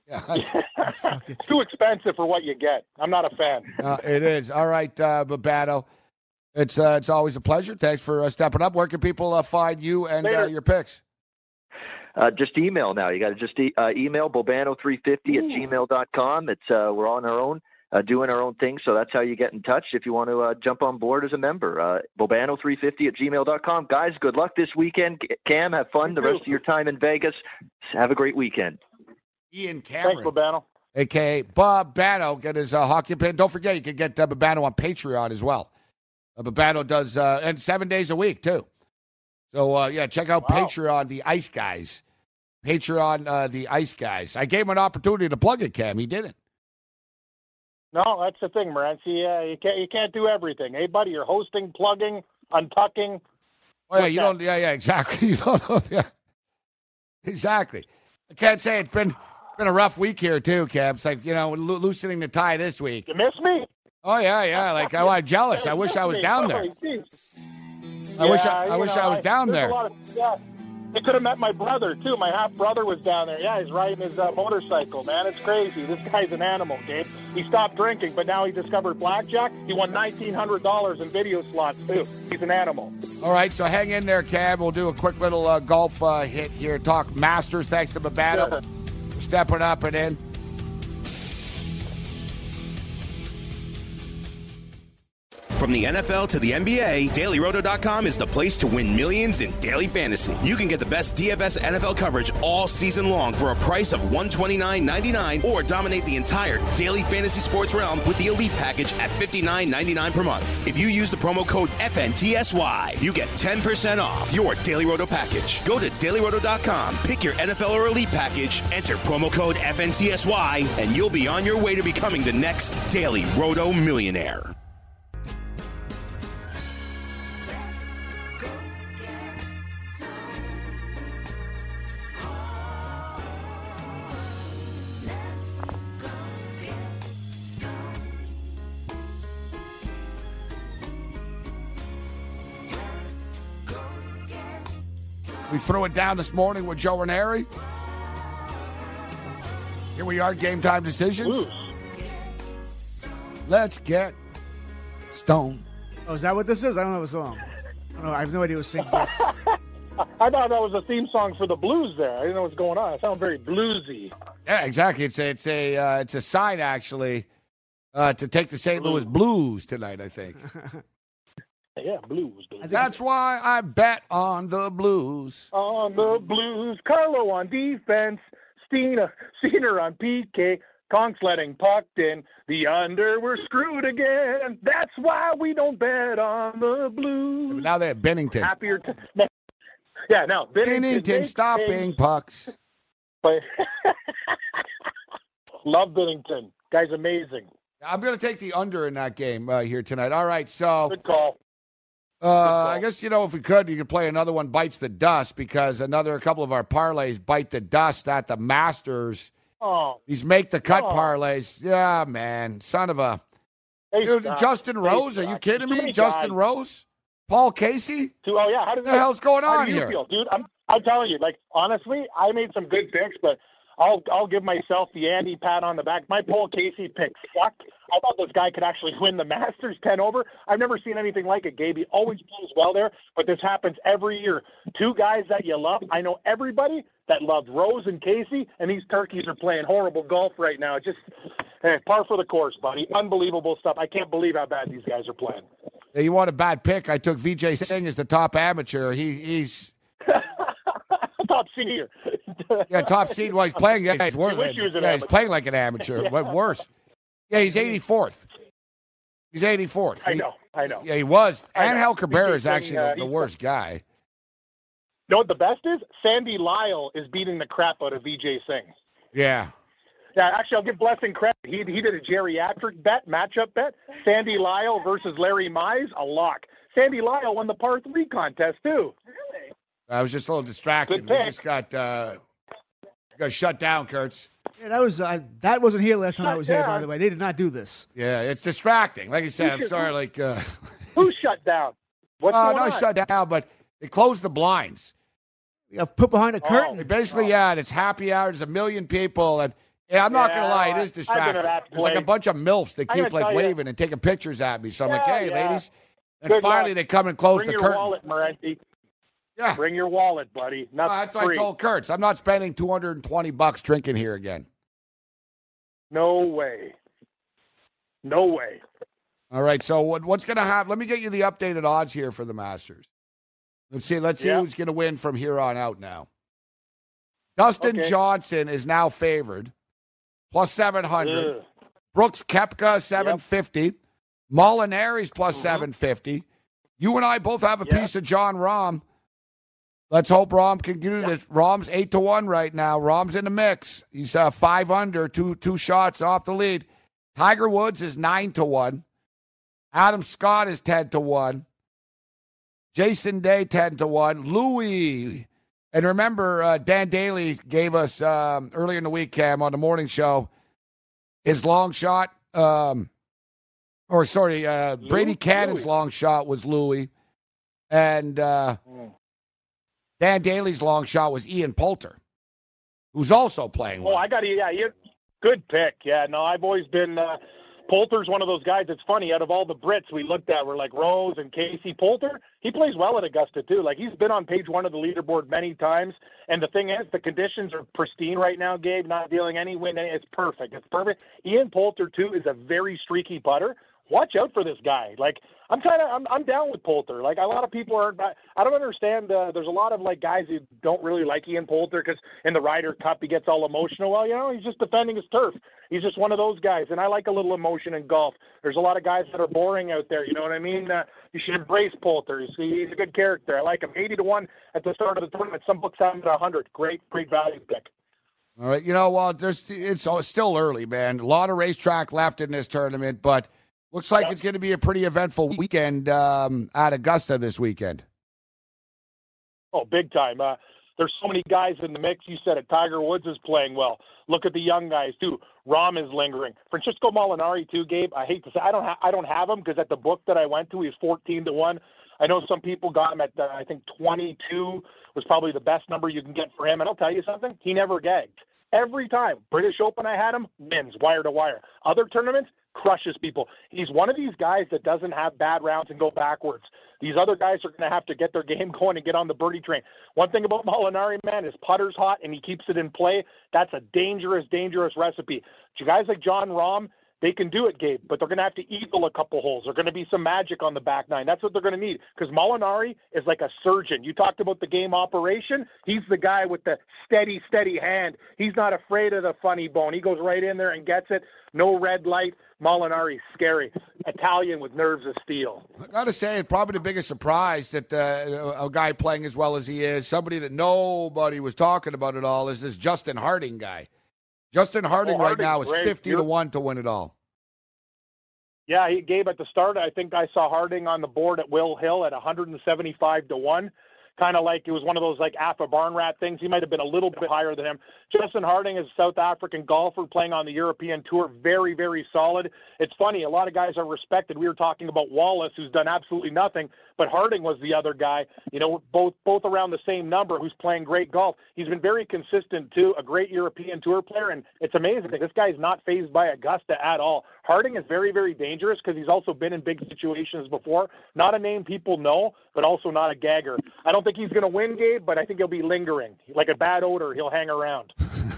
Yeah, that's, That's sucking. It's too expensive for what you get. I'm not a fan. uh, it is. All right, uh, Babano. It's uh, it's always a pleasure. Thanks for uh, stepping up. Where can people uh, find you and uh, your picks? Uh, just email now. You got to just e- uh, email bobano three fifty at gmail dot com. It's uh, we're on our own, uh, doing our own thing. So that's how you get in touch if you want to uh, jump on board as a member. Uh, bobano three fifty at gmail dot com. Guys, good luck this weekend. Cam, have fun the rest of your time in Vegas. Have a great weekend. Ian Cameron. Thanks, Babano. A K A Babano. Get his uh, hockey pin. Don't forget, you can get uh, Babano on Patreon as well. Uh, Babano does, uh, and seven days a week, too. So, uh, yeah, check out Wow. Patreon, the Ice Guys. Patreon, uh, the Ice Guys. I gave him an opportunity to plug it, Cam. He didn't. No, that's the thing, Morency. Uh, you can't you can't do everything. Hey, buddy, you're hosting, plugging, untucking. Oh, yeah, What's you that? don't, yeah, yeah, exactly. You don't know, yeah. Exactly. I can't say it's been, been a rough week here, too, Cam. It's like, you know, lo- loosening the tie this week. You miss me? Oh, yeah, yeah. Like, oh, I'm jealous. I wish I was down there. I wish I, I wish I was down there. Yeah, you could have met my brother too. My half brother was down there. Yeah, he's riding his uh, motorcycle. Man, it's crazy. This guy's an animal, Gabe. He stopped drinking, but now he discovered blackjack. He won nineteen hundred dollars in video slots too. He's an animal. All right, so hang in there, Cam. We'll do a quick little uh, golf uh, hit here. Talk Masters. Thanks to Babano for stepping up and in. From the N F L to the N B A, Daily Roto dot com is the place to win millions in daily fantasy. You can get the best D F S N F L coverage all season long for a price of one hundred twenty-nine ninety-nine, or dominate the entire daily fantasy sports realm with the Elite Package at fifty-nine ninety-nine per month. If you use the promo code F N T S Y, you get ten percent off your Daily Roto package. Go to Daily Roto dot com, pick your N F L or Elite Package, enter promo code F N T S Y, and you'll be on your way to becoming the next Daily Roto millionaire. We threw it down this morning with Joe Ranieri. Here we are, game time decisions. Ooh. Let's get stoned. Oh, is that what this is? I don't know the song. I don't know. I have no idea who sings this. I thought that was a theme song for the Blues there. I didn't know what's going on. It sounded very bluesy. Yeah, exactly. It's a it's a uh, it's a sign actually uh, to take the Saint Louis Blues tonight, I think. Yeah, Blues. Baby. That's why I bet on the Blues. On the Blues, Carlo on defense, Stina, Steiner on P K, Conks letting pucked in, the under, we're screwed again. That's why we don't bet on the Blues. But now they have Bennington. Happier to, yeah, now Bennington, Bennington stopping pucks. But love Bennington. Guy's amazing. I'm going to take the under in that game uh, here tonight. All right, so Good call. Uh, I guess, you know, if we could, you could play another one, Bites the Dust, because another a couple of our parlays bite the dust at the Masters. Oh, These make the cut Oh. parlays. Yeah, man. Son of a. hey, Dude, Scott. Justin Hey, Rose, are you Scott. kidding Too me? many Justin guys. Rose? Paul Casey? Too- Oh, yeah. How does What the hell's going how on do you here? feel, dude? I'm I'm telling you, like honestly, I made some good picks, but I'll I'll give myself the Andy pat on the back. My Paul Casey pick sucked. I thought this guy could actually win the Masters ten over. I've never seen anything like it, Gabe. He always plays well there, but this happens every year. Two guys that you love. I know everybody that loved Rose and Casey, and these turkeys are playing horrible golf right now. Just eh, par for the course, buddy. Unbelievable stuff. I can't believe how bad these guys are playing. Yeah, you want a bad pick? I took V J Singh as the top amateur. He He's Top senior. yeah, top seed. Well, he's playing. Yeah, he's, worse. You wish he was an yeah, he's amateur. playing like an amateur. Yeah. What worse? Yeah, he's eighty-fourth. He's eighty-fourth. I He- know. I know. Yeah, he was. I know. Angel Cabrera is He's, actually uh, the, the he's- worst guy. You know what the best is? Sandy Lyle is beating the crap out of V J Singh. Yeah. Yeah, actually, I'll give Blessing credit. He he did a geriatric bet, matchup bet. Sandy Lyle versus Larry Mize, a lock. Sandy Lyle won the par three contest too. I was just a little distracted. Good We pick. just got uh, got shut down, Kurtz. Yeah, that was uh, that wasn't here last time I Shut was here. By down. the way, they did not do this. Yeah, it's distracting. Like I said, I'm sorry. Like, uh, Who's shut down? What's uh, going not on? shut down, but they closed the blinds. You got put behind a Oh. curtain. They basically, yeah, and it's happy hour. There's a million people, and Yeah, I'm not Yeah, going to lie. It is I've been to distracting. that There's like a place. bunch of milfs that I'm keep gonna like tell you- waving and taking pictures at me. So I'm like, Yeah, hey, yeah. ladies. And Good finally luck. they come and close Bring the your curtain. wallet, Morency. Yeah. Bring your wallet, buddy. Not Uh, that's what free. I told Kurtz. I'm not spending two hundred twenty bucks drinking here again. No way. No way. All right, so what, what's going to happen? Let me get you the updated odds here for the Masters. Let's see. Let's see Yeah. who's going to win from here on out now. Dustin Okay. Johnson is now favored, plus seven hundred. Ugh. Brooks Koepka, seven fifty. Molinari's plus seven fifty. You and I both have a Yeah. piece of John Rahm. Let's hope Rahm can do this. Rahm's eight to one right now. Rahm's in the mix. He's uh, five under, two two shots off the lead. Tiger Woods is nine to one. Adam Scott is ten to one. Jason Day ten to one. Louis, and remember, uh, Dan Daly gave us um, earlier in the week, Cam, on the morning show, his long shot. Um, or sorry, uh, Brady Cannon's long shot was Louis, and uh, Dan Daly's long shot was Ian Poulter, who's also playing Oh, well. I got to, yeah, you, good pick. Yeah, no, I've always been, uh, Poulter's one of those guys. It's funny, out of all the Brits we looked at, we're like Rose and Casey. Poulter, he plays well at Augusta, too. Like, he's been on page one of the leaderboard many times. And the thing is, the conditions are pristine right now, Gabe, not dealing any wind. It's perfect. It's perfect. Ian Poulter, too, is a very streaky putter. Watch out for this guy. Like, I'm kind of, I'm, I'm down with Poulter. Like, a lot of people are, I don't understand. Uh, there's a lot of, like, guys who don't really like Ian Poulter because in the Ryder Cup he gets all emotional. Well, you know, he's just defending his turf. He's just one of those guys, and I like a little emotion in golf. There's a lot of guys that are boring out there, you know what I mean? Uh, you should embrace Poulter. He's, he's a good character. I like him. eighty to one at the start of the tournament. Some books have him at one hundred. Great, great value pick. All right, you know, well, there's it's still early, man. A lot of racetrack left in this tournament, but looks like Yep. it's going to be a pretty eventful weekend um, at Augusta this weekend. Oh, big time. Uh, there's so many guys in the mix. You said it. Tiger Woods is playing well. Look at the young guys, too. Rahm is lingering. Francisco Molinari, too, Gabe. I hate to say I don't, ha- I don't have him because at the book that I went to, he's fourteen to one. I know some people got him at, uh, I think, twenty-two was probably the best number you can get for him. And I'll tell you something. He never gagged. Every time. British Open I had him, wins, wire to wire. Other tournaments, crushes people. He's one of these guys that doesn't have bad rounds and go backwards. These other guys are going to have to get their game going and get on the birdie train. One thing about Molinari, man, his putter's hot and he keeps it in play. That's a dangerous, dangerous recipe. To guys like John Rahm, they can do it, Gabe, but they're going to have to eagle a couple holes. There's going to be some magic on the back nine. That's what they're going to need because Molinari is like a surgeon. You talked about the game operation. He's the guy with the steady, steady hand. He's not afraid of the funny bone. He goes right in there and gets it. No red light. Molinari's scary. Italian with nerves of steel. I got to say, probably the biggest surprise that uh, a guy playing as well as he is, somebody that nobody was talking about at all, is this Justin Harding guy. Justin Harding, Oh, right Harding's now is great. fifty to one to win it all. Yeah, he gave at the start. I think I saw Harding on the board at Will Hill at one seventy-five to one. Kind of like it was one of those like Alpha Barn Rat things. He might have been a little bit higher than him. Justin Harding is a South African golfer playing on the European Tour. Very, very solid. It's funny. A lot of guys are respected. We were talking about Wallace, who's done absolutely nothing, but Harding was the other guy, you know, both both around the same number, who's playing great golf. He's been very consistent, too, a great European Tour player, and it's amazing. This guy's not fazed by Augusta at all. Harding is very, very dangerous because he's also been in big situations before. Not a name people know, but also not a gagger. I don't think he's going to win, Gabe, but I think he'll be lingering. Like a bad odor, he'll hang around.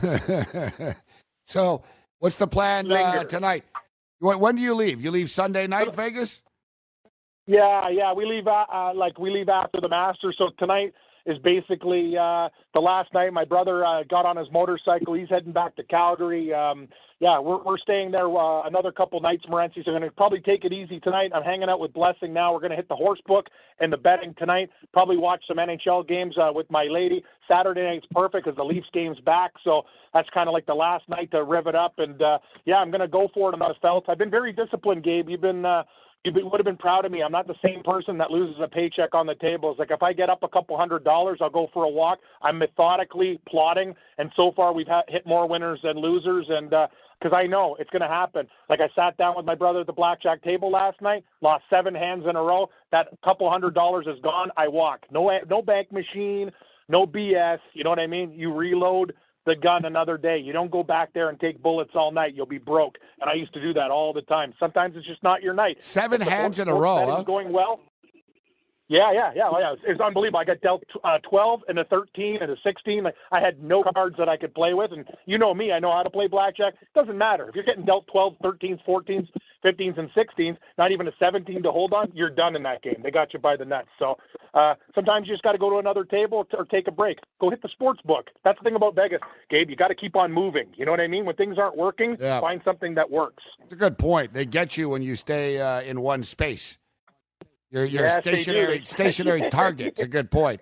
So, what's the plan uh, tonight? When, when do you leave? You leave Sunday night, Vegas? Yeah, yeah, we leave uh, uh, like we leave after the Masters. So tonight is basically uh, the last night. My brother uh, got on his motorcycle. He's heading back to Calgary. Um, yeah, we're we're staying there uh, another couple nights, Morency. So we're going to probably take it easy tonight. I'm hanging out with Blessing now. We're going to hit the horse book and the betting tonight. Probably watch some N H L games uh, with my lady. Saturday night's perfect because the Leafs game's back. So that's kind of like the last night to rev it up. And uh, yeah, I'm going to go for it on those felts. I've been very disciplined, Gabe. You've been. Uh, You would have been proud of me. I'm not the same person that loses a paycheck on the table. It's like if I get up a couple hundred dollars, I'll go for a walk. I'm methodically plotting, and so far we've ha- hit more winners than losers. And because uh, I know it's going to happen. Like I sat down with my brother at the blackjack table last night, lost seven hands in a row. That couple hundred dollars is gone. I walk. No, no bank machine, no B S. You know what I mean? You reload. the gun another day. You don't go back there and take bullets all night. You'll be broke. And I used to do that all the time. Sometimes it's just not your night. Seven if hands the in a row, huh? going well. Yeah, yeah, yeah, yeah. It's, it's unbelievable. I got dealt uh, twelve and a thirteen and a sixteen. Like, I had no cards that I could play with. And you know me, I know how to play blackjack. It doesn't matter. If you're getting dealt twelve, thirteens, fourteens, fifteens, and sixteens, not even a seventeen to hold on, you're done in that game. They got you by the nuts. So uh, sometimes you just got to go to another table or take a break. Go hit the sports book. That's the thing about Vegas, Gabe. You got to keep on moving. You know what I mean? When things aren't working, yeah. find something that works. It's a good point. They get you when you stay uh, in one space. You're, you're yes, a stationary stationary target. It's a good point.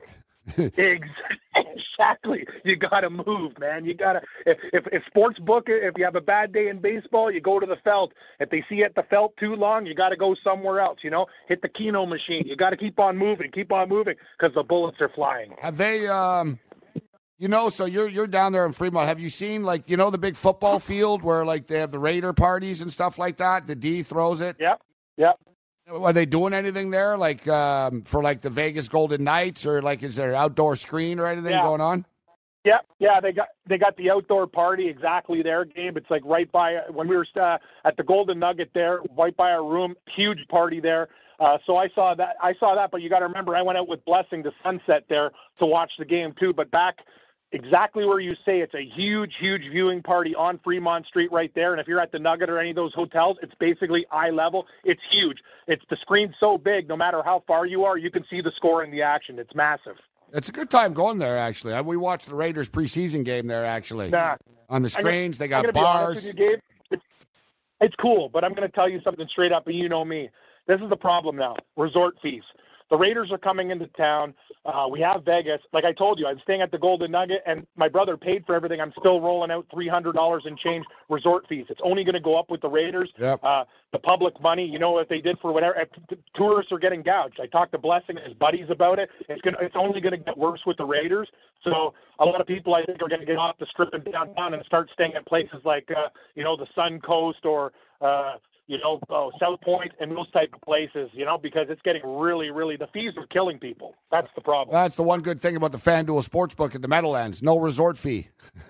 Exactly. You got to move, man. You got to. If, if if sports book, if you have a bad day in baseball, you go to the felt. If they see you at the felt too long, you got to go somewhere else. You know, hit the Keno machine. You got to keep on moving, keep on moving, because the bullets are flying. Have they? Um, you know, so you're you're down there in Fremont. Have you seen, like, you know, the big football field where, like, they have the Raider parties and stuff like that? The D throws it. Yep. Yep. Are they doing anything there, like um, for like the Vegas Golden Knights, or like is there an outdoor screen or anything yeah. going on? Yeah, yeah, they got they got the outdoor party exactly there, Gabe. It's like right by when we were uh, at the Golden Nugget there, right by our room. Huge party there. Uh, so I saw that. I saw that, but you got to remember, I went out with Blessing to Sunset there to watch the game too. But back exactly where you say, it's a huge, huge viewing party on Fremont Street right there. And if you're at the Nugget or any of those hotels, it's basically eye level. It's huge. It's the screen's so big, no matter how far you are, you can see the score and the action. It's massive. It's a good time going there, actually. We watched the Raiders preseason game there, actually. Nah. On the screens, gonna, they got I'm bars. Be honest with you, Gabe. It's, it's cool, but I'm going to tell you something straight up, and you know me. This is the problem now, resort fees. The Raiders are coming into town. Uh, we have Vegas. Like I told you, I'm staying at the Golden Nugget, and my brother paid for everything. I'm still rolling out three hundred dollars and change resort fees. It's only going to go up with the Raiders. Yep. Uh, the public money, you know what they did for whatever. Tourists are getting gouged. I talked to Blessing and his buddies about it. It's going it's only going to get worse with the Raiders. So a lot of people, I think, are going to get off the strip and downtown and start staying at places like, uh, you know, the Sun Coast or uh, – you know, oh, South Point and those type of places, you know, because it's getting really, really, the fees are killing people. That's the problem. That's the one good thing about the FanDuel Sportsbook at the Meadowlands. No resort fee.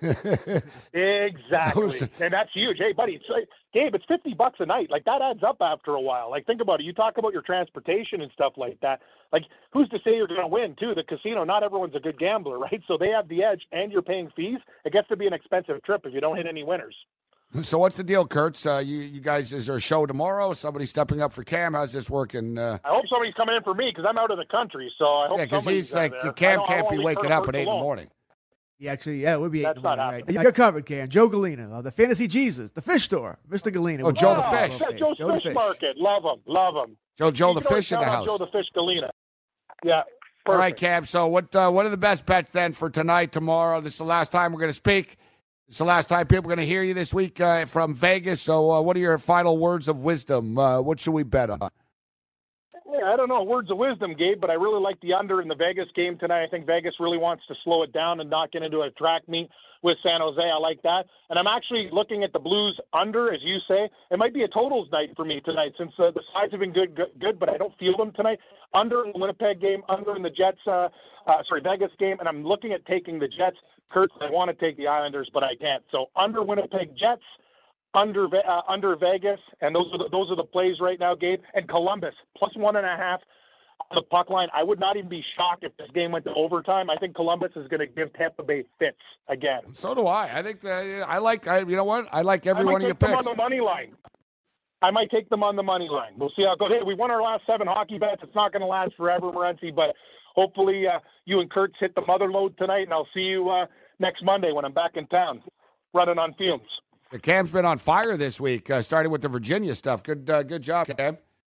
Exactly. Those... And that's huge. Hey, buddy, it's like, Gabe, it's fifty bucks a night. Like, that adds up after a while. Like, think about it. You talk about your transportation and stuff like that. Like, who's to say you're going to win, too? The casino, not everyone's a good gambler, right? So they have the edge, and you're paying fees. It gets to be an expensive trip if you don't hit any winners. So what's the deal, Kurtz? Uh, you, you guys, is there a show tomorrow? Somebody stepping up for Cam? How's this working? Uh... I hope somebody's coming in for me because I'm out of the country. So I hope yeah, because he's like there. Cam can't be waking up at eight alone. in the morning. Yeah, actually, yeah, it would be eight That's in the morning. not Right? happening. You're covered, Cam. Joe Galena, uh, the Fantasy Jesus, the Fish Store, Mister Galena. Oh, Joe the oh, Fish. Yeah, Joe's Joe Fish, Fish Market. Love him. Love him. Joe, Joe the You can Fish in the always house. count on Joe the Fish Galena. Yeah. Perfect. All right, Cam. So what? Uh, what are the best bets then for tonight, tomorrow? This is the last time we're going to speak. It's the last time people are going to hear you this week uh, from Vegas. So uh, what are your final words of wisdom? Uh, what should we bet on? Yeah, I don't know, words of wisdom, Gabe, but I really like the under in the Vegas game tonight. I think Vegas really wants to slow it down and not get into a track meet with San Jose. I like that. And I'm actually looking at the Blues under, as you say. It might be a totals night for me tonight since uh, the sides have been good, good, good, but I don't feel them tonight. Under in the Winnipeg game, under in the Jets, uh, uh, sorry, Vegas game, and I'm looking at taking the Jets. Kurt, I want to take the Islanders, but I can't. So under Winnipeg Jets, under uh, under Vegas, and those are the, those are the plays right now, Gabe. And Columbus plus one and a half on the puck line. I would not even be shocked if this game went to overtime. I think Columbus is going to give Tampa Bay fits again. So do I. I think that I like. I, you know what? I like every I one of your take them picks. on the money line. I might take them on the money line. We'll see how it goes. Hey, we won our last seven hockey bets. It's not going to last forever, Morency, but hopefully uh, you and Kurtz hit the mother load tonight, and I'll see you uh, next Monday when I'm back in town, running on fumes. The Cam's been on fire this week, uh, starting with the Virginia stuff. Good, uh, good job, Cam.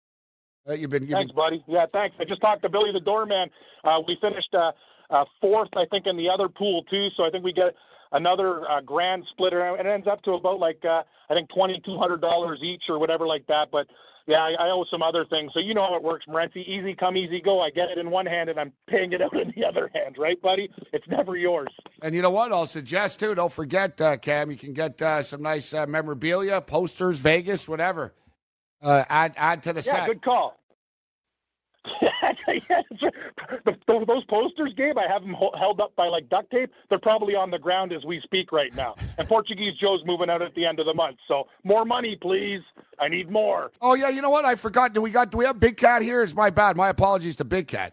Uh, you've been, you've thanks, been... buddy. Yeah, thanks. I just talked to Billy the Doorman. Uh, we finished uh, uh, fourth, I think, in the other pool too. So I think we get another uh, grand splitter. It ends up to about like uh, I think twenty-two hundred dollars each or whatever like that. But yeah, I, I owe some other things. So you know how it works, Morency. Easy come, easy go. I get it in one hand and I'm paying it out in the other hand, right, buddy? It's never yours. And you know what? I'll suggest, too, don't forget, uh, Cam, you can get uh, some nice uh, memorabilia, posters, Vegas, whatever. Uh, add add to the yeah, set. Yeah, good call. yeah, the, the, those posters, Gabe, I have them ho- held up by like duct tape. They're probably on the ground as we speak right now. And Portuguese Joe's moving out at the end of the month. So more money, please. I need more. Oh yeah, you know what? I forgot. Do we got? Do we have Big Cat here? It's my bad. My apologies to Big Cat.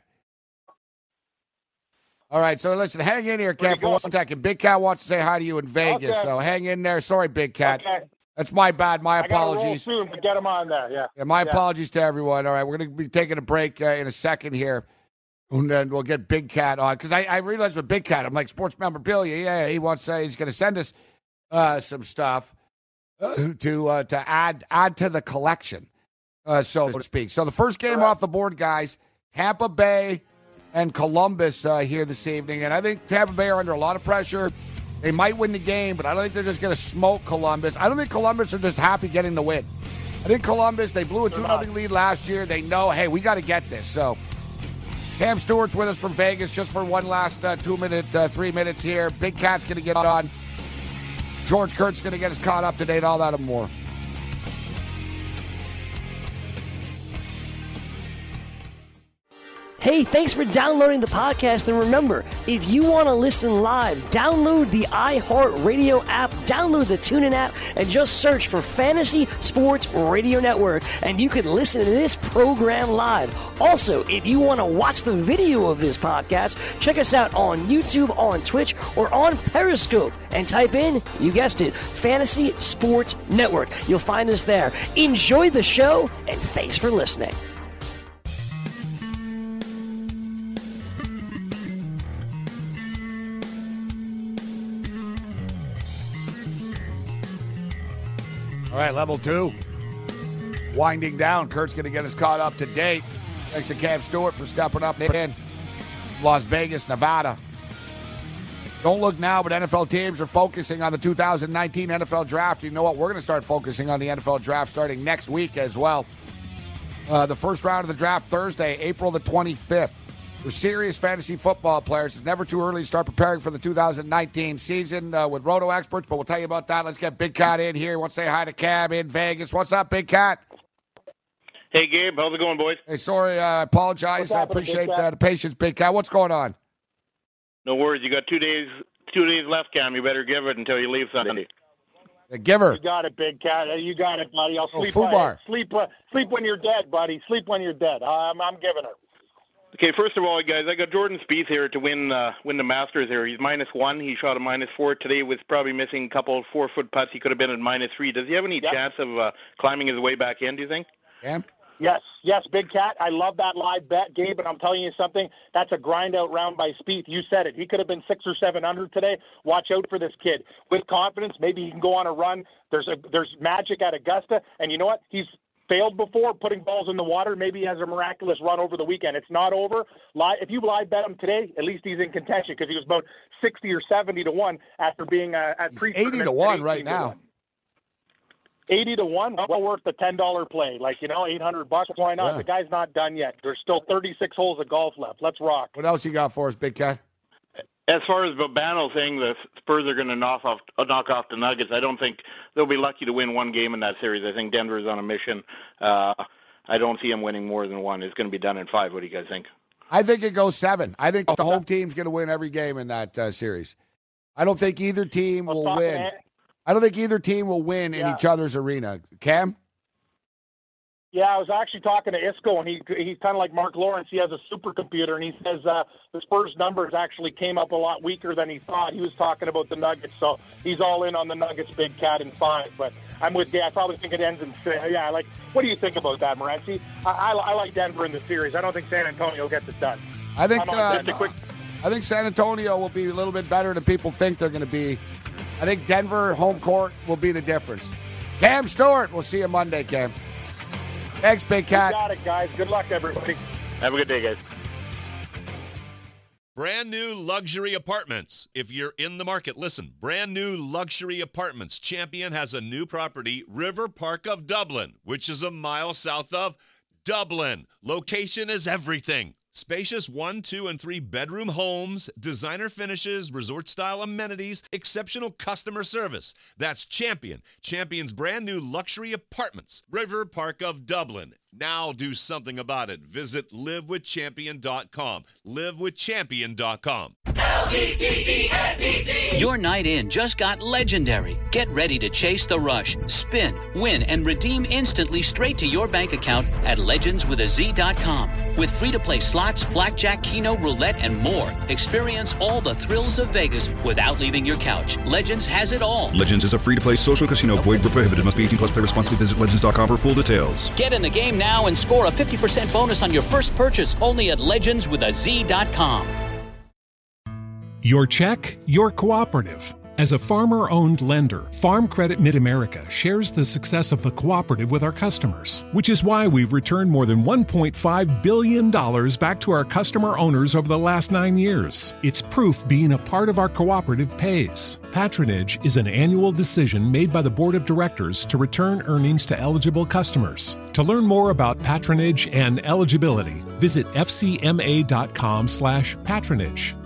All right, so listen, hang in here, Cat, for one second. Big Cat wants to say hi to you in Vegas, Okay. so hang in there. Sorry, Big Cat. Okay. That's my bad. My I gotta roll apologies. soon to get him on there. Yeah. Yeah, my Yeah. apologies to everyone. All right, we're going to be taking a break uh, in a second here, and then we'll get Big Cat on. Because I, I realized with Big Cat, I'm like, sports memorabilia, yeah, he wants to, he's going to send us uh, some stuff uh, to uh, to add add to the collection, uh, so to speak. So the first game off the board, guys, Tampa Bay and Columbus uh, here this evening. And I think Tampa Bay are under a lot of pressure. They might win the game, but I don't think they're just going to smoke Columbus. I don't think Columbus are just happy getting the win. I think Columbus, they blew a two nothing lead last year. They know, hey, we got to get this. So Cam Stewart's with us from Vegas just for one last uh, two minute, uh, three minutes here. Big Cat's going to get on. George Kurt's going to get us caught up to date, all that and more. Hey, thanks for downloading the podcast. And remember, if you want to listen live, download the iHeartRadio app, download the TuneIn app, and just search for Fantasy Sports Radio Network, and you can listen to this program live. Also, if you want to watch the video of this podcast, check us out on YouTube, on Twitch, or on Periscope, and type in, you guessed it, Fantasy Sports Network. You'll find us there. Enjoy the show, and thanks for listening. All right, level two. Winding down. Kurt's going to get us caught up to date. Thanks to Cam Stewart for stepping up in Las Vegas, Nevada. Don't look now, but N F L teams are focusing on the two thousand nineteen N F L Draft. You know what? We're going to start focusing on the N F L Draft starting next week as well. Uh, the first round of the draft Thursday, April the twenty-fifth. For serious fantasy football players, it's never too early to start preparing for the two thousand nineteen season uh, with Roto Experts, but we'll tell you about that. Let's get Big Cat in here. Want to say hi to Cam in Vegas. What's up, Big Cat? Hey, Gabe. How's it going, boys? Hey, sorry, uh, I apologize. I appreciate uh, the patience, Big Cat. What's going on? No worries. You got two days two days left, Cam. You better give it until you leave Sunday. The giver. You got it, Big Cat. You got it, buddy. I'll Oh, sleep. Fubar. uh, sleep. Uh, sleep when you're dead, buddy. Sleep when you're dead. I'm, I'm giving her. Okay, first of all, guys, I got Jordan Spieth here to win uh, win the Masters here. He's minus one. He shot a minus four today. Was probably missing a couple four foot putts. He could have been at minus three. Does he have any Yep. chance of uh, climbing his way back in? Do you think? Cam? Yes, yes, Big Cat. I love that live bet, Gabe, and I'm telling you something. That's a grind-out round by Spieth. You said it. He could have been six or seven under today. Watch out for this kid. With confidence, maybe he can go on a run. There's a there's magic at Augusta, and you know what? He's failed before putting balls in the water. Maybe he has a miraculous run over the weekend. It's not over. Live, if you live bet him today, at least he's in contention because he was about sixty or seventy to one after being uh, at pre eighty to one right now. eighty to one, well worth the ten dollar play. Like, you know, eight hundred bucks, why not? Yeah. The guy's not done yet. There's still thirty-six holes of golf left. Let's rock. What else you got for us, Big Cat? As far as Babano saying the Spurs are going to knock off uh, knock off the Nuggets, I don't think they'll be lucky to win one game in that series. I think Denver's on a mission. Uh, I don't see them winning more than one. It's going to be done in five. What do you guys think? I think it goes seven. I think the home team's going to win every game in that uh, series. I don't think either team will talking win. to- I don't think either team will win in Yeah. each other's arena. Cam? Yeah, I was actually talking to Isco, and he he's kind of like Mark Lawrence. He has a supercomputer, and he says uh, the Spurs numbers actually came up a lot weaker than he thought. He was talking about the Nuggets, so he's all in on the Nuggets, Big Cat, in five. But I'm with Dave. I probably think it ends in six. Yeah, like, what do you think about that, Morency? I, I, I like Denver in the series. I don't think San Antonio gets it done. I think I'm on uh, just a quick. I think San Antonio will be a little bit better than people think they're going to be. I think Denver home court will be the difference. Cam Stewart, we'll see you Monday, Cam. Thanks, Big You Cat. got it, guys. Good luck, everybody. Have a good day, guys. Brand new luxury apartments. If you're in the market, listen. Brand new luxury apartments. Champion has a new property, River Park of Dublin, which is a mile south of Dublin. Location is everything. Spacious one, two, and three bedroom homes, designer finishes, resort-style amenities, exceptional customer service. That's Champion. Champion's brand new luxury apartments. River Park of Dublin. Now do something about it. Visit live with champion dot com. live with champion dot com. L E G E N D Z. Your night in just got legendary. Get ready to chase the rush, spin, win, and redeem instantly straight to your bank account at legends with a z dot com. With free-to-play slots, blackjack, keno, roulette, and more. Experience all the thrills of Vegas without leaving your couch. Legends has it all. Legends is a free-to-play social casino. Void where prohibited. Must be eighteen plus. Play responsibly. Visit legends dot com for full details. Get in the game now and score a fifty percent bonus on your first purchase only at legends with a z dot com. Your check, your cooperative. As a farmer-owned lender, Farm Credit Mid-America shares the success of the cooperative with our customers, which is why we've returned more than one point five billion dollars back to our customer owners over the last nine years. It's proof being a part of our cooperative pays. Patronage is an annual decision made by the Board of Directors to return earnings to eligible customers. To learn more about patronage and eligibility, visit f c m a dot com slash patronage.